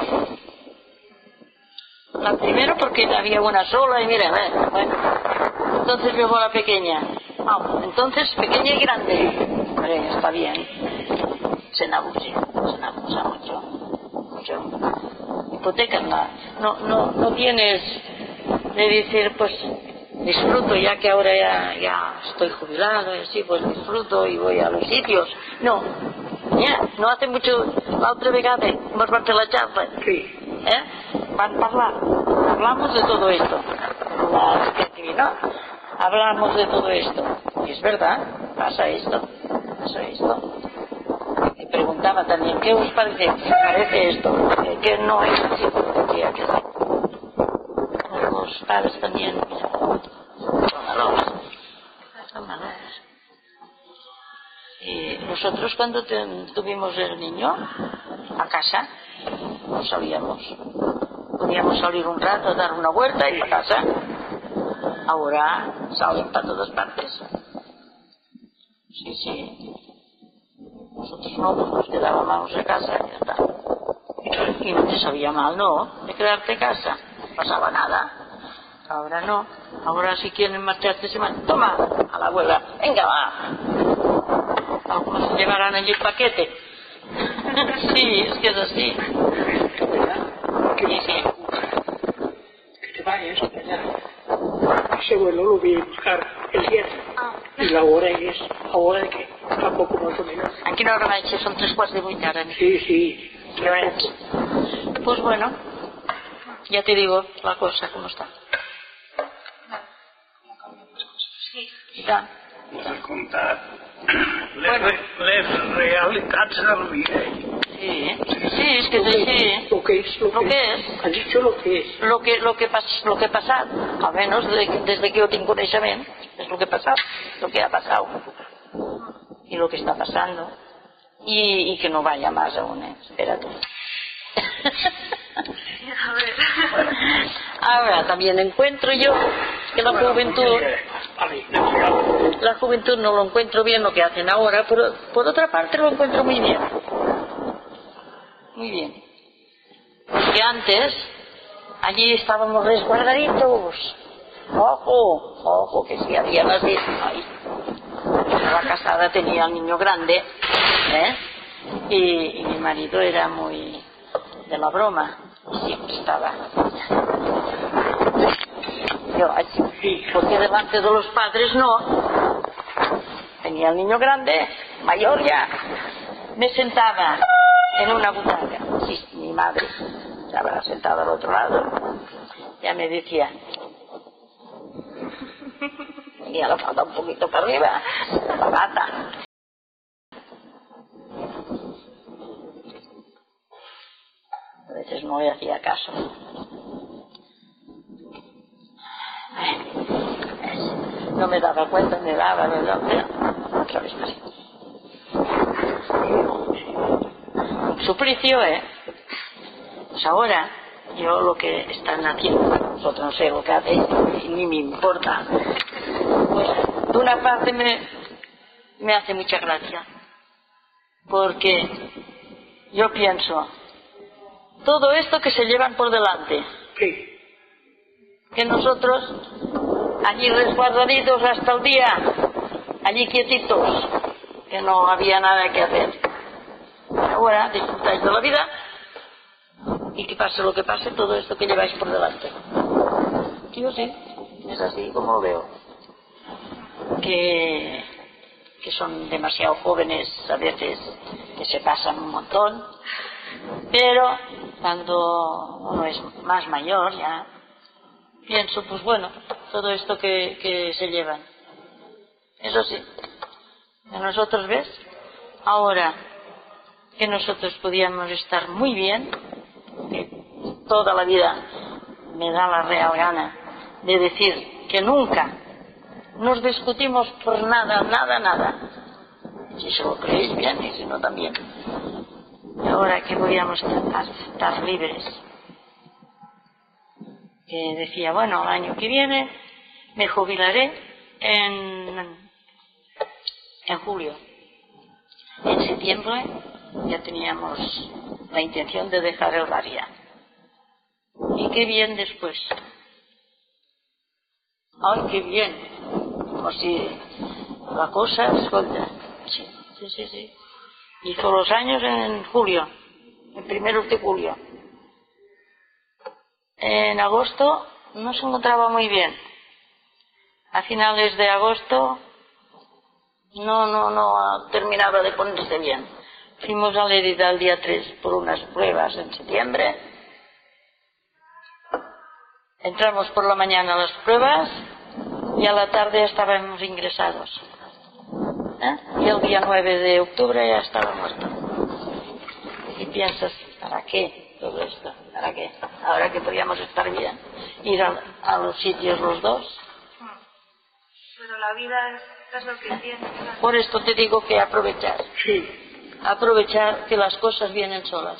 Speaker 2: La primera porque había una sola y mira, eh, bueno. Entonces luego la pequeña. Ah, entonces pequeña y grande. Hombre, está bien. Se enabusa, se enabusa mucho. Mucho. Hipotecarla. No, no, no tienes de decir, pues, disfruto ya que ahora ya, ya estoy jubilado y así, pues disfruto y voy a los sitios. No. Ya, no hace mucho, la otra vegada, hemos vuelto la charla.
Speaker 3: Sí.
Speaker 2: ¿Eh? Van a hablar. Hablamos de todo esto. La creatividad. Hablamos de todo esto. Y es verdad, pasa esto. Pasa esto. Y preguntaba también, ¿qué os parece? Parece esto. Que, que no es así como tendría que ser. Los padres también, mira, son malos. Son malos. Y nosotros cuando te, tuvimos el niño a casa, no salíamos. Podíamos salir un rato, dar una vuelta y para casa. Ahora salen para todas partes. Sí, sí. Nosotros no, pues nos quedábamos en casa y ya está. Y no te sabía mal, no, de quedarte en casa. No pasaba nada. Ahora no. Ahora si quieren marcharse se van. Toma, a la abuela. Venga, va. Algunos se llevarán allí el paquete. Sí, es que es así.
Speaker 3: Que,
Speaker 2: sí, sí.
Speaker 3: que te vayas allá. Ese abuelo lo vi a buscar el viernes. Y la hora es, ahora de que tampoco más o menos.
Speaker 2: ¿A qué hora va a ser? Son tres cuartos de vuit ahora.
Speaker 3: Sí, sí.
Speaker 2: ¿Qué hora es? Pues bueno, ya te digo la cosa como está.
Speaker 1: Sí.
Speaker 2: Ya.
Speaker 6: Per contar les,
Speaker 2: Bueno.
Speaker 6: les realitats de la vida.
Speaker 2: Sí, sí, es que es así.
Speaker 3: Lo que es, lo
Speaker 2: Lo
Speaker 3: que
Speaker 2: que
Speaker 3: es.
Speaker 2: es.
Speaker 3: Has dicho lo que es.
Speaker 2: Lo que, lo que, pas, lo que ha pasado, almenys des, des de que jo tinc coneixement, és lo que ha passat, lo que ha pasado y lo que está pasando y, y que no vaya más aún, eh. Espera tú.
Speaker 1: A ver.
Speaker 2: Ahora también encuentro yo que la juventud, la juventud no lo encuentro bien lo que hacen ahora, pero por otra parte lo encuentro muy bien. Muy bien. Porque antes, allí estábamos resguardaditos. Ojo, ojo, que si había las de... Ay, la casada tenía al niño grande, ¿eh? Y, y mi marido era muy de la broma. Y siempre estaba... Yo, así, porque delante de los padres no. Tenía al niño grande, mayor ya. Me sentaba en una butaca. Sí, mi madre se habrá sentado al otro lado. Ya me decía, ya le falta un poquito para arriba, la gata. A veces no le hacía caso. No me daba cuenta, me daba, me daba, pero sabes que sí. Suplicio, ¿eh? Pues ahora, yo lo que están haciendo, nosotros no sé lo que hacéis, ni me importa. Pues, de una parte me, me hace mucha gracia, porque yo pienso, todo esto que se llevan por delante,
Speaker 3: Sí.
Speaker 2: que nosotros, allí resguardaditos hasta el día, allí quietitos, que no había nada que hacer. Ahora disfrutáis de la vida y que pase lo que pase, todo esto que lleváis por delante. Yo sí, es así como lo veo. Que, que son demasiado jóvenes a veces, que se pasan un montón, pero cuando uno es más mayor ya pienso, pues bueno, todo esto que, que se llevan. Eso sí, a nosotros, ¿ves? Ahora que nosotros podíamos estar muy bien, que toda la vida me da la real gana de decir que nunca nos discutimos por nada, nada, nada. Si se lo creéis bien y si no también. Y ahora que podíamos estar, estar libres, que decía, bueno, el año que viene me jubilaré en, en julio. En septiembre ya teníamos la intención de dejar el bar ya. Y qué bien después. Ay, qué bien. Como si la cosa, escolta. Sí, sí, sí, sí. Hizo los años en julio, en primeros de julio. En agosto no se encontraba muy bien. A finales de agosto no, no, no terminaba de ponerse bien. Fuimos a Lérida el día tres por unas pruebas en septiembre. Entramos por la mañana a las pruebas y a la tarde estábamos ingresados. ¿Eh? Y el día nueve de octubre ya estaba muerto. Y piensas, ¿para qué todo esto? ¿Para qué? Ahora que podíamos estar bien, ir a, a los sitios los dos.
Speaker 1: Pero la vida es, es lo que tiene. ¿Verdad?
Speaker 2: Por esto te digo que aprovechar.
Speaker 3: Sí.
Speaker 2: Aprovechar que las cosas vienen solas.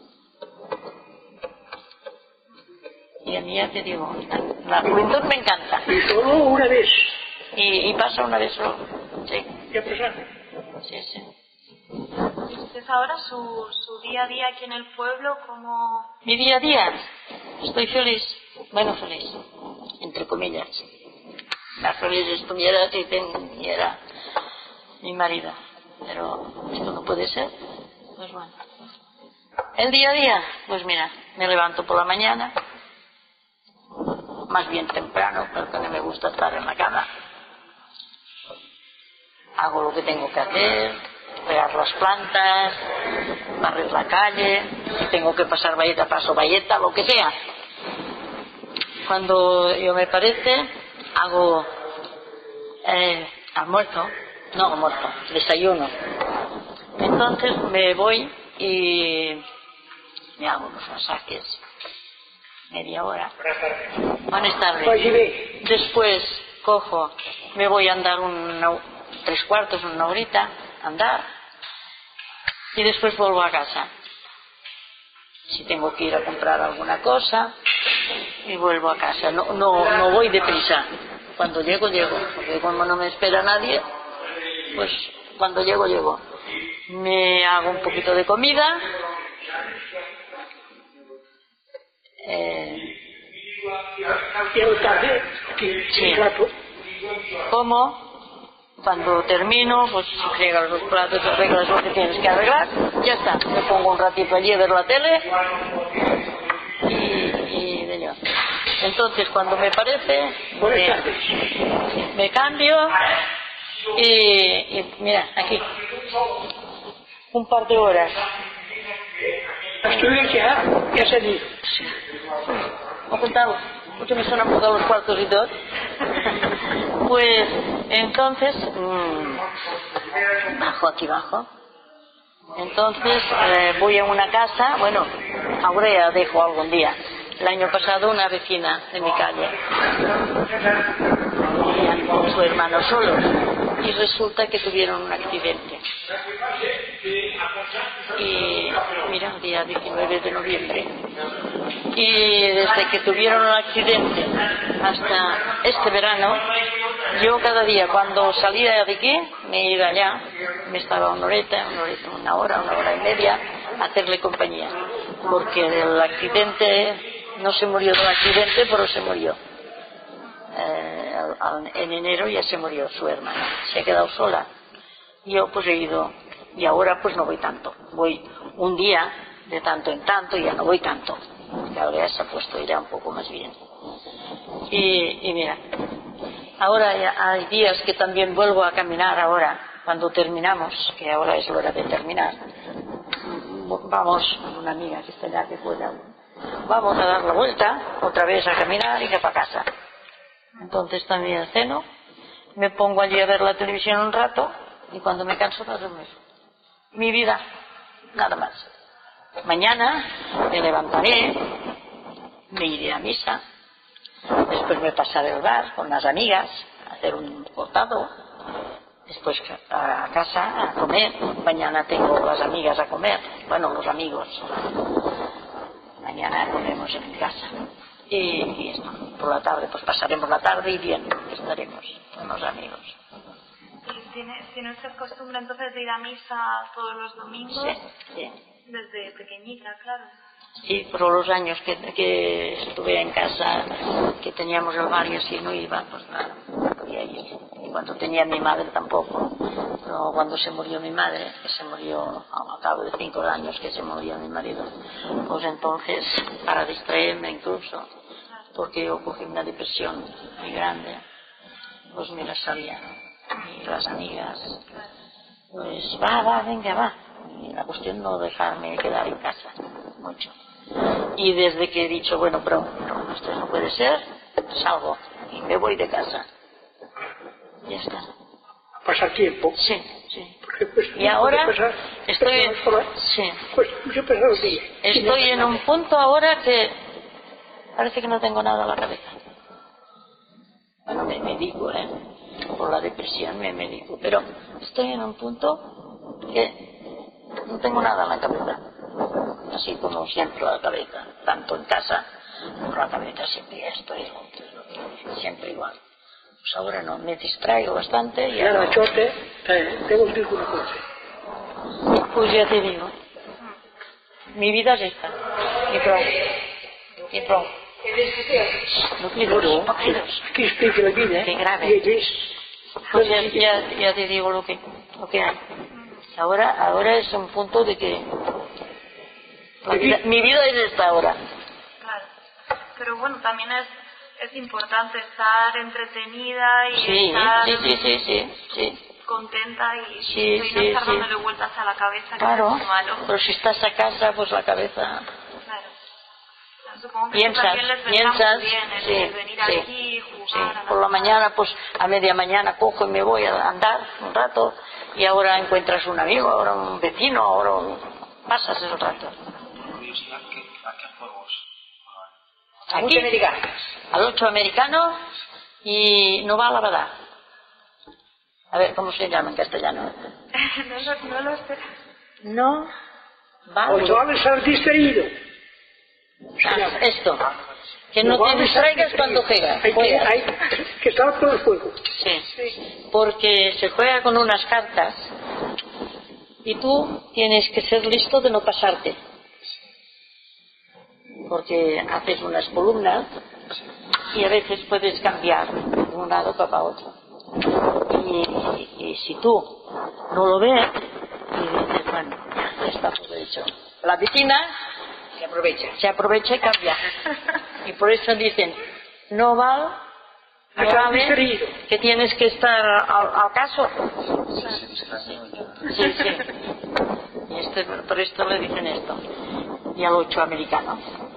Speaker 2: Y a mí ya te digo, la juventud me encanta.
Speaker 3: Y solo una vez.
Speaker 2: Y, y pasa una vez solo. Sí.
Speaker 3: ¿Qué pasa?
Speaker 2: Sí, sí.
Speaker 1: ¿Y usted ahora su, su día a día aquí en el pueblo, como
Speaker 2: Mi día a día, estoy feliz. Bueno, feliz, entre comillas. Más feliz estuviera si tenía mi marido. Pero esto no puede ser. Pues bueno. El día a día, pues mira, me levanto por la mañana, más bien temprano, porque no me gusta estar en la cama. Hago lo que tengo que hacer, regar las plantas, barrer la calle, si tengo que pasar valleta, paso valleta, lo que sea. Cuando yo me parece, hago eh, almuerzo, no almuerzo, desayuno. Entonces me voy y me hago unos masajes, media hora. Buenas tardes. Después cojo, me voy a andar una, tres cuartos, una horita, andar, y después vuelvo a casa. Si tengo que ir a comprar alguna cosa, y vuelvo a casa. No, no, no voy deprisa. Cuando llego, llego, porque como no me espera nadie, pues cuando llego, llego. Me hago un poquito de comida. Eh, sí. Como, cuando termino, pues friegas los platos, arreglas lo que tienes que arreglar, ya está. Me pongo un ratito allí a ver la tele y, y de yo. Entonces, cuando me parece, me, me cambio y, y mira, aquí, un par de horas.
Speaker 3: Estuve ya, ya se dijo.
Speaker 2: ¿Me contado? Porque me suenan por los cuartos y todo. Pues entonces mmm, bajo aquí abajo. Entonces eh, voy a una casa, bueno, ahora ya dejo algún día. El año pasado una vecina de mi calle, vivían con su hermano solos y resulta que tuvieron un accidente. Y mira, el día diecinueve de noviembre. Y desde que tuvieron el accidente hasta este verano, yo cada día cuando salía de aquí me iba allá, me estaba una horita, una horita, una hora, una hora y media a hacerle compañía, porque del accidente no se murió del accidente, pero se murió. Eh, en enero ya se murió su hermana, se ha quedado sola. yo pues he ido, y ahora pues no voy tanto, voy un día de tanto en tanto y ya no voy tanto, porque ahora ya se ha puesto ya un poco más bien. Y, y mira, ahora ya hay días que también vuelvo a caminar ahora, cuando terminamos, que ahora es la hora de terminar, vamos, una amiga que está allá que pueda, vamos a dar la vuelta, otra vez a caminar y que para casa. Entonces también ceno, me pongo allí a ver la televisión un rato y cuando me canso a dormir. Mi vida, nada más. Mañana me levantaré, me iré a misa, después me pasaré al bar con las amigas a hacer un cortado, después a casa a comer. Mañana tengo las amigas a comer, bueno, los amigos. Mañana comemos en mi casa. Y, y esto, por la tarde, pues pasaremos la tarde y bien, estaremos con los amigos.
Speaker 1: ¿Y tiene, tiene usted costumbre entonces de ir a misa todos los domingos?
Speaker 2: Sí, sí.
Speaker 1: Desde pequeñita, claro.
Speaker 2: Sí, por los años que, que estuve en casa, que teníamos el bar y así no iba, pues nada, no podía ir. Y cuando tenía mi madre tampoco. Pero cuando se murió mi madre, que se murió a cabo de cinco años que se murió mi marido, pues entonces, para distraerme incluso, porque yo cogí una depresión muy grande, pues mira, salía, y las amigas, pues va, va, venga, va. Y la cuestión no dejarme quedar en casa mucho. Y desde que he dicho, bueno, pero no, esto no puede ser, salgo y me voy de casa. Ya está.
Speaker 3: Pasar tiempo.
Speaker 2: Sí, sí.
Speaker 3: Porque, pues,
Speaker 2: y ahora
Speaker 3: pasar,
Speaker 2: estoy,
Speaker 3: sola,
Speaker 2: sí.
Speaker 3: Pues yo pasar el día.
Speaker 2: Estoy en un punto ahora que parece que no tengo nada en la cabeza. Bueno, me medico, ¿eh? Por la depresión me medico, pero estoy en un punto que no tengo nada en la cabeza, así como siempre la cabeza, tanto en casa, por la cabeza siempre estoy siempre igual. Pues ahora no, me distraigo bastante y
Speaker 3: ahora
Speaker 2: no...
Speaker 3: chote, eh, tengo que decir una cosa.
Speaker 2: Pues ya te digo, mi vida es esta, y pronto, y pronto. No pidos, no pidos.
Speaker 3: Aquí explica la vida,
Speaker 2: qué grave.
Speaker 3: Y es,
Speaker 2: pues ya, ya, ya te digo lo que, lo que hay. Ahora, ahora es un punto de que la vida, mi vida es esta ahora.
Speaker 1: Claro, pero bueno, también es, es importante estar entretenida y
Speaker 2: sí,
Speaker 1: estar
Speaker 2: sí, sí, sí, sí, sí.
Speaker 1: contenta y,
Speaker 2: sí,
Speaker 1: y
Speaker 2: sí,
Speaker 1: no estar
Speaker 2: sí.
Speaker 1: dándole vueltas a la cabeza,
Speaker 2: claro,
Speaker 1: que es malo.
Speaker 2: Pero si estás a casa, pues la cabeza...
Speaker 1: Claro. Supongo que
Speaker 2: piensas,
Speaker 1: también les
Speaker 2: piensas,
Speaker 1: muy bien el,
Speaker 2: sí,
Speaker 1: el venir
Speaker 2: sí,
Speaker 1: aquí, jugar.
Speaker 2: sí.
Speaker 1: A la
Speaker 2: Por la mañana, pues a media mañana cojo y me voy a andar un rato y ahora encuentras un amigo, ahora un vecino, ahora un... pasas el rato.
Speaker 5: Por curiosidad, ¿a qué juegos?
Speaker 2: Aquí, al ocho americano y no va a la verdad. A ver, ¿cómo se llama en castellano?
Speaker 1: no, lo, no lo sé.
Speaker 2: No va.
Speaker 3: O vale estar distraído.
Speaker 2: Ah, esto, que no, no te distraigas cuando juegas.
Speaker 3: Hay que, hay que estar por el juego.
Speaker 2: Sí. sí, porque se juega con unas cartas y tú tienes que ser listo de no pasarte. Porque haces unas columnas y a veces puedes cambiar de un lado para otro. Y, y, y si tú no lo ves y dices, bueno, ya está todo hecho. La piscina se aprovecha, se aprovecha y cambia. Y por eso dicen, no vale, no vale que tienes que estar al, al caso. Sí, sí. Y este, por esto le dicen esto. Y al ocho americano.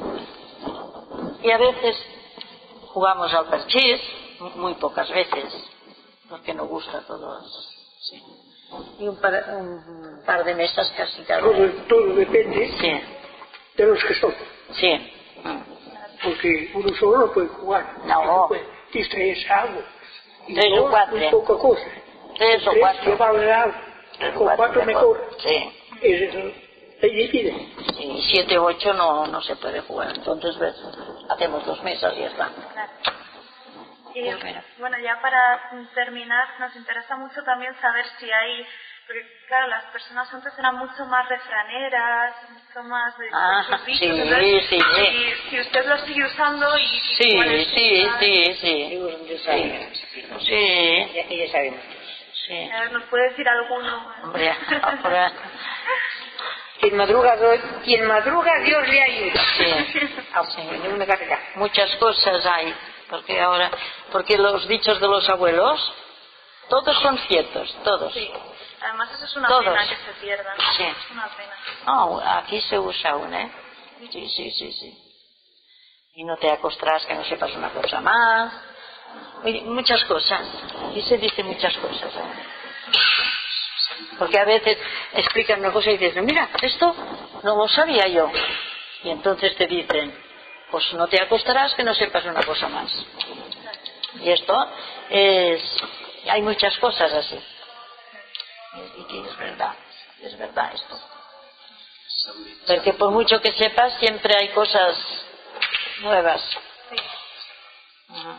Speaker 2: Y a veces jugamos al parchís, muy pocas veces, porque nos gusta a todos. Sí. Y un par, un par de mesas casi cada
Speaker 3: todo, todo depende
Speaker 2: sí.
Speaker 3: de los que son.
Speaker 2: Sí.
Speaker 3: Porque uno solo no puede jugar.
Speaker 2: No.
Speaker 3: No puede distraerse algo. Y
Speaker 2: Tres o cuatro.
Speaker 3: Muy poca cosa.
Speaker 2: Tres o
Speaker 3: Tres,
Speaker 2: cuatro.
Speaker 3: llevarle algo.
Speaker 2: Tres
Speaker 3: Con
Speaker 2: cuatro,
Speaker 3: cuatro mejor.
Speaker 2: Sí.
Speaker 3: Es el, el límite.
Speaker 2: Sí, siete o ocho no, no se puede jugar. Entonces, ves, hacemos dos mesas y ya está.
Speaker 1: Claro. Y,
Speaker 2: pues
Speaker 1: bueno, ya para terminar, nos interesa mucho también saber si hay, porque claro, las personas antes eran mucho más refraneras, mucho más de
Speaker 2: ah,
Speaker 1: sus dichos,
Speaker 2: sí,
Speaker 1: entonces,
Speaker 2: sí,
Speaker 1: si,
Speaker 2: sí.
Speaker 1: si usted lo sigue usando y...
Speaker 2: Sí,
Speaker 1: bueno,
Speaker 2: sí, sí, sí,
Speaker 7: Sí,
Speaker 2: sí, sí.
Speaker 7: ya, ya sabemos.
Speaker 2: Sí.
Speaker 1: A ver, ¿nos puede decir alguno?
Speaker 2: Hombre, ahora...
Speaker 7: Quien madruga, quien madruga Dios le ayuda.
Speaker 2: Sí,
Speaker 7: Ah,
Speaker 2: sí.
Speaker 7: una carga.
Speaker 2: Muchas cosas hay, porque ahora, porque los dichos de los abuelos, todos son ciertos, todos.
Speaker 1: Sí. Además eso es una
Speaker 2: Todos.
Speaker 1: pena que se pierdan.
Speaker 2: Sí.
Speaker 1: Es una pena.
Speaker 2: No, aquí se usa aún, ¿eh? Sí, sí, sí, sí. Y no te acostarás que no sepas una cosa más. Oye, muchas cosas. Aquí se dice muchas cosas. ¿eh? Porque a veces explican una cosa y dices, mira, esto no lo sabía yo. Y entonces te dicen, pues no te acostarás que no sepas una cosa más. Y esto es... Hay muchas cosas así. Y que es verdad, es verdad esto. Porque por mucho que sepas, siempre hay cosas nuevas.
Speaker 1: Sí.
Speaker 2: Ajá.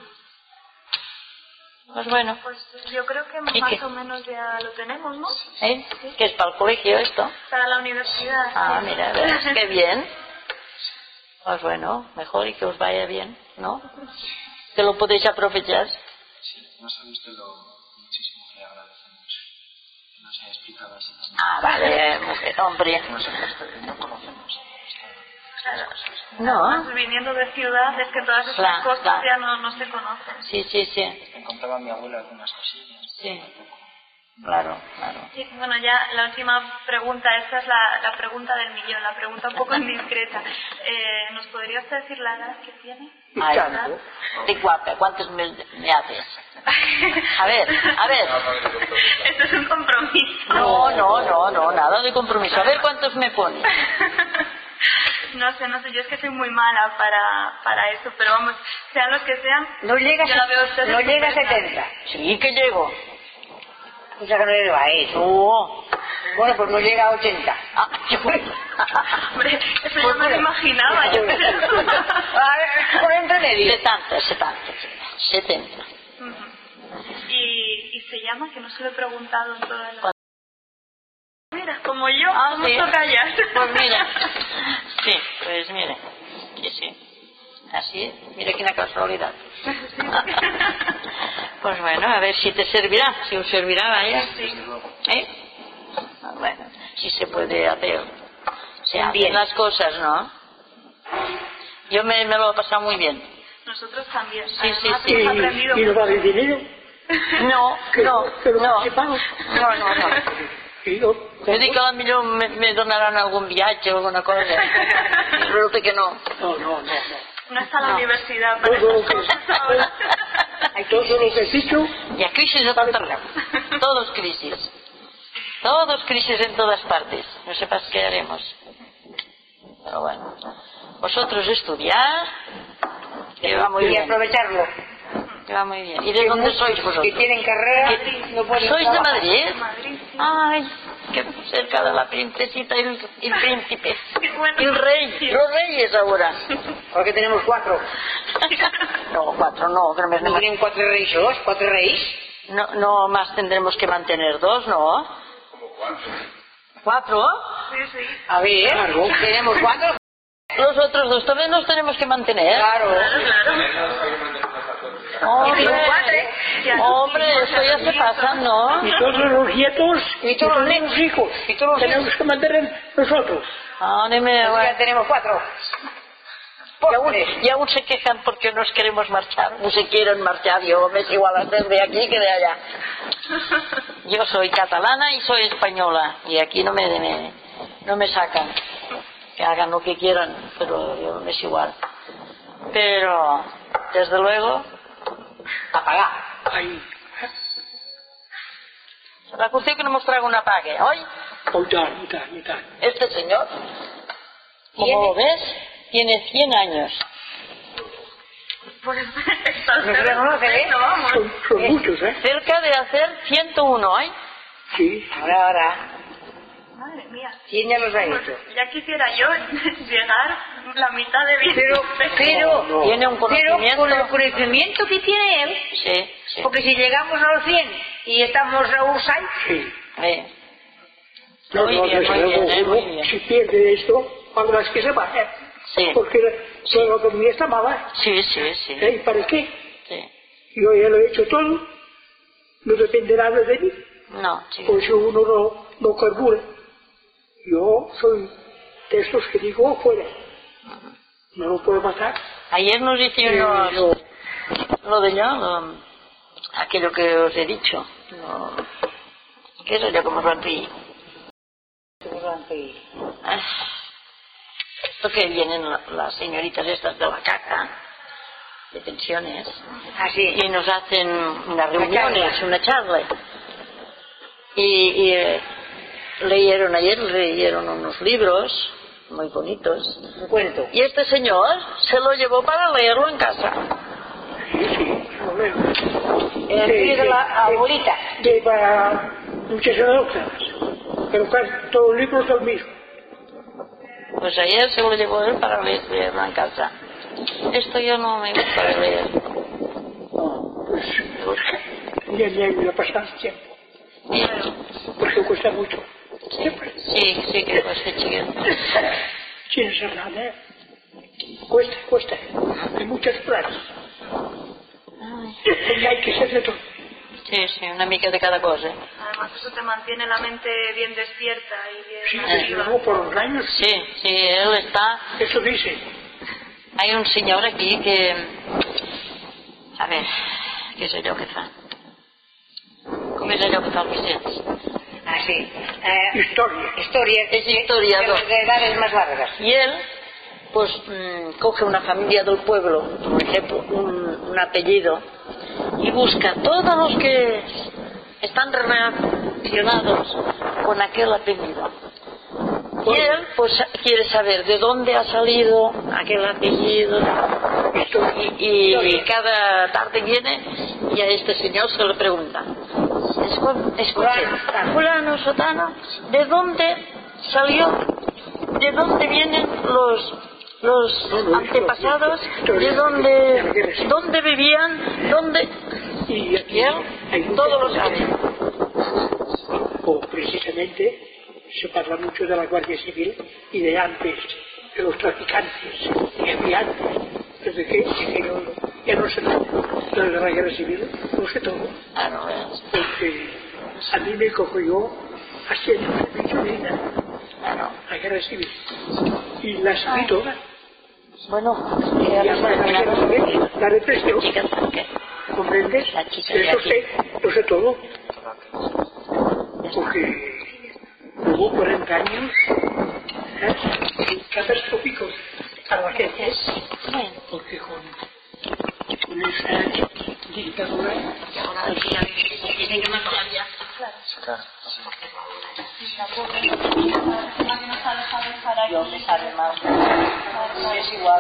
Speaker 2: Pues bueno.
Speaker 1: Pues yo creo que
Speaker 2: ¿Y
Speaker 1: más
Speaker 2: qué?
Speaker 1: o menos ya lo tenemos, ¿no?
Speaker 2: ¿Eh? ¿Qué es para el colegio esto?
Speaker 1: Para la universidad.
Speaker 2: Ah,
Speaker 1: sí.
Speaker 2: mira, ¿ves? Qué bien. Pues bueno, mejor y que os vaya bien, ¿no? Que lo podéis aprovechar.
Speaker 5: Sí, nos ha visto lo muchísimo que le agradecemos. Que nos haya explicado así.
Speaker 2: Ah, vale, mujer, hombre.
Speaker 5: Nosotros no conocemos
Speaker 1: Claro.
Speaker 2: No.
Speaker 1: Además, viniendo de ciudad, es que todas esas
Speaker 2: Claro,
Speaker 1: cosas
Speaker 2: claro.
Speaker 1: ya no, no se conocen.
Speaker 2: Sí, sí, sí.
Speaker 5: Me contaba mi abuela algunas cosillas.
Speaker 2: Sí. Claro, claro.
Speaker 1: Sí, bueno, ya la última pregunta, esta es la, la pregunta del millón, la pregunta un poco indiscreta. Eh, ¿Nos podría usted decir la edad que tiene?
Speaker 2: Ay,
Speaker 1: ¿La edad?
Speaker 2: qué guapa, ¿cuántos me, me haces? A ver, a ver.
Speaker 1: Esto es un compromiso.
Speaker 2: No, no, no, no, nada de compromiso. A ver cuántos me pones.
Speaker 1: No sé, no sé, yo es que soy muy mala para, para eso, pero vamos, sean los que sean,
Speaker 7: No llega,
Speaker 1: yo la veo a usted
Speaker 7: no llega a
Speaker 1: estupenda.
Speaker 7: setenta.
Speaker 2: Sí que llego.
Speaker 7: O sea que no llega a eso.
Speaker 2: No.
Speaker 7: Bueno, pues no llega a ochenta.
Speaker 2: Ah, qué bueno.
Speaker 1: Hombre, eso yo me lo imaginaba, yo pero...
Speaker 7: A ver, por entre medio.
Speaker 2: setenta, setenta, setenta.
Speaker 1: Ujú. y, y se llama, que no se lo he preguntado en toda la... Mira, como yo,
Speaker 2: Ah,
Speaker 1: ¿cómo
Speaker 2: sí.
Speaker 1: callas?
Speaker 2: Pues mira, sí, pues mire, sí, sí, así, mira qué una casualidad. Pues bueno, a ver si te servirá, si os servirá, vaya. ¿Eh? Ah, bueno, si se puede hacer, se hacen
Speaker 7: Bien.
Speaker 2: las cosas, ¿no? Yo me, me lo he pasado muy bien.
Speaker 1: Nosotros también.
Speaker 2: Sí, sí,
Speaker 1: Además,
Speaker 2: sí.
Speaker 3: Y,
Speaker 1: hemos aprendido
Speaker 3: y no
Speaker 1: mucho.
Speaker 3: va de dinero.
Speaker 2: No,
Speaker 3: Que,
Speaker 2: no,
Speaker 3: que lo
Speaker 2: no,
Speaker 3: participamos.
Speaker 2: no, no, no.
Speaker 3: Y yo,
Speaker 2: Yo digo que a lo mejor me, me donarán algún viaje o alguna cosa. Resulta que no.
Speaker 3: no, no, no, no.
Speaker 1: No está la
Speaker 2: No.
Speaker 1: universidad para
Speaker 3: Todo lo
Speaker 1: esas
Speaker 3: que,
Speaker 1: cosas ahora.
Speaker 3: todo lo que he dicho,
Speaker 2: Y a crisis de todo lado. Todos crisis. Todos crisis en todas partes. No sepas qué haremos. Pero bueno. Vosotros estudiar, que va muy
Speaker 7: Y
Speaker 2: bien.
Speaker 7: aprovecharlo.
Speaker 2: Que va muy bien. ¿Y de
Speaker 7: Que
Speaker 2: dónde
Speaker 7: muchos
Speaker 2: sois vosotros?
Speaker 7: Que tienen carrera,
Speaker 2: ¿Qué-
Speaker 7: no pueden
Speaker 2: ¿Sois de
Speaker 7: trabajar.
Speaker 2: Madrid?
Speaker 1: De Madrid, sí.
Speaker 2: Ay, que cerca de la princesita y el, y el príncipe.
Speaker 1: Qué bueno.
Speaker 2: Y el rey.
Speaker 1: Sí.
Speaker 2: Los reyes ahora.
Speaker 7: Porque tenemos cuatro.
Speaker 2: No, cuatro no. que no me-
Speaker 7: ¿No tienen cuatro reyes dos? ¿Cuatro reyes?
Speaker 2: No, no más tendremos que mantener dos, ¿no? ¿Cuatro?
Speaker 1: Sí, sí.
Speaker 7: A ver,
Speaker 3: Claro.
Speaker 7: tenemos cuatro.
Speaker 2: Los otros dos también nos tenemos que mantener.
Speaker 7: Claro.
Speaker 1: Claro, claro.
Speaker 2: Hombre,
Speaker 7: Y tengo cuatro, ¿eh?
Speaker 2: hombre, esto ya se pasa, ¿no?
Speaker 3: y todos los nietos,
Speaker 7: Y todos los
Speaker 3: los hijos,
Speaker 7: Y todos los
Speaker 3: tenemos que mantener nosotros.
Speaker 2: Ahora me-
Speaker 7: Ya tenemos cuatro.
Speaker 2: Y aún, y aún se quejan porque nos queremos marchar. No se quieren marchar. Yo me es igual a ser de aquí que de allá. Yo soy catalana y soy española. Y aquí no me, me- no me sacan. Que hagan lo que quieran, pero yo me es igual. Pero, desde luego,
Speaker 7: Apagar.
Speaker 3: Ahí,
Speaker 2: la cuestión que no nos traiga una pague. Hoy,
Speaker 3: oh, y tal, y tal, y tal.
Speaker 2: este señor, como
Speaker 7: ¿Tiene?
Speaker 2: lo ves, tiene cien años.
Speaker 1: Pues está
Speaker 7: No se conoce, ¿eh?
Speaker 1: No, vamos.
Speaker 3: Son, son muchos, ¿eh?
Speaker 2: Cerca de hacer ciento uno, ¿eh?
Speaker 3: Sí.
Speaker 7: Ahora, ahora.
Speaker 1: Madre mía.
Speaker 7: ¿Quién ya los ha
Speaker 1: Pues
Speaker 7: hecho?
Speaker 1: ya quisiera yo llegar la mitad de vida.
Speaker 7: Pero, pero,
Speaker 3: No, no.
Speaker 2: Tiene un
Speaker 7: pero
Speaker 2: conocimiento.
Speaker 7: con el conocimiento que tiene él,
Speaker 2: Sí, sí.
Speaker 7: porque si llegamos a los cien y estamos a un seis,
Speaker 3: Sí.
Speaker 2: Eh,
Speaker 3: No,
Speaker 2: Muy
Speaker 3: no,
Speaker 2: bien,
Speaker 3: desde
Speaker 2: muy
Speaker 3: luego,
Speaker 2: bien, eh,
Speaker 3: uno,
Speaker 2: muy bien.
Speaker 3: si pierde esto, algo más que se va, ¿eh?
Speaker 2: Sí,
Speaker 3: Porque toda la economía está mala,
Speaker 2: sí, sí, sí,
Speaker 3: ¿eh? ¿Y para qué?
Speaker 2: sí.
Speaker 3: Yo ya lo he hecho todo, no depende nada de mí.
Speaker 2: No, sí.
Speaker 3: Pues si uno no, no carbura, yo soy de estos que digo, oh, fuera, no lo puedo matar.
Speaker 2: Ayer nos hicimos
Speaker 3: Eh, yo,
Speaker 2: lo de yo, lo- aquello que os he dicho. Lo, ¿Qué es yo como rompí? Ah, esto que vienen la- las señoritas estas de la caca, de pensiones,
Speaker 7: Así.
Speaker 2: y nos hacen unas reuniones, una charla. Y, y eh, leyeron ayer, leyeron unos libros muy bonitos.
Speaker 7: Un cuento.
Speaker 2: Y este señor se lo llevó para leerlo en casa.
Speaker 3: sí, sí, lo leo.
Speaker 7: El libro de la abuelita.
Speaker 3: Lleva muchas anécdotas, pero casi todos los libros son mismos.
Speaker 2: Pues ayer se lo llevó él para leerlo en casa. Esto yo no me gusta de leer.
Speaker 3: Pues, ya me ayuda a pasar el tiempo, porque cuesta mucho. Siempre.
Speaker 2: Sí, sí que cuesta, chiquillo.
Speaker 3: Sin hacer nada, ¿eh? Cuesta, cuesta. Hay muchas pruebas. Y hay que ser de todo.
Speaker 2: Sí, sí, una mica de cada cosa.
Speaker 1: Además eso te mantiene la mente bien despierta y bien
Speaker 3: Sí,
Speaker 1: activa.
Speaker 3: luego por los años,
Speaker 2: Sí, sí, él está...
Speaker 3: eso dice.
Speaker 2: Hay un señor aquí que... A ver, què sé jo què fa? Com és allò que fa el Vicenç?
Speaker 7: Así. Eh,
Speaker 3: Historia.
Speaker 7: historia.
Speaker 2: Es historiador.
Speaker 7: De edades más largas.
Speaker 2: Y él, pues, mmm, coge una familia del pueblo, por ejemplo, un, un apellido, y busca todos los que están relacionados con aquel apellido. Y él, pues, quiere saber de dónde ha salido aquel apellido. Y, y cada tarde viene y a este señor se le pregunta: "Escu- escuche, fulano, sotano, ¿de dónde salió? ¿De dónde vienen los los antepasados? ¿De dónde, dónde vivían? ¿Dóde?"
Speaker 3: Y aquí
Speaker 2: Y
Speaker 3: hay
Speaker 2: él
Speaker 3: muchas
Speaker 2: todo lo
Speaker 3: cosas.
Speaker 2: sabe.
Speaker 3: O precisamente se parla mucho de la Guardia Civil y de antes, de los traficantes, que había antes. Desde que, desde que yo ya no sé nada de la Guerra Civil, no sé todo.
Speaker 2: Ah, no, es-
Speaker 3: Porque a mí me cogió haciendo servicio militar,
Speaker 2: ah, no.
Speaker 3: la Guerra Civil. Y la sabí toda.
Speaker 2: Bueno,
Speaker 3: Y
Speaker 2: ya
Speaker 3: además la Guerra
Speaker 2: terminamos.
Speaker 3: Civil, la represión,
Speaker 2: Chicas, ¿qué?
Speaker 3: ¿comprendes?
Speaker 2: La chica de
Speaker 3: Eso
Speaker 2: aquí.
Speaker 3: sé, lo sé todo. Porque hubo cuarenta años ¿eh? catastróficos para la gente,
Speaker 2: Bueno,
Speaker 3: porque con, con esa dictadura
Speaker 2: ahora ya dicen que más cambia.
Speaker 1: Yo me
Speaker 2: Yo me sabe mal. Es igual.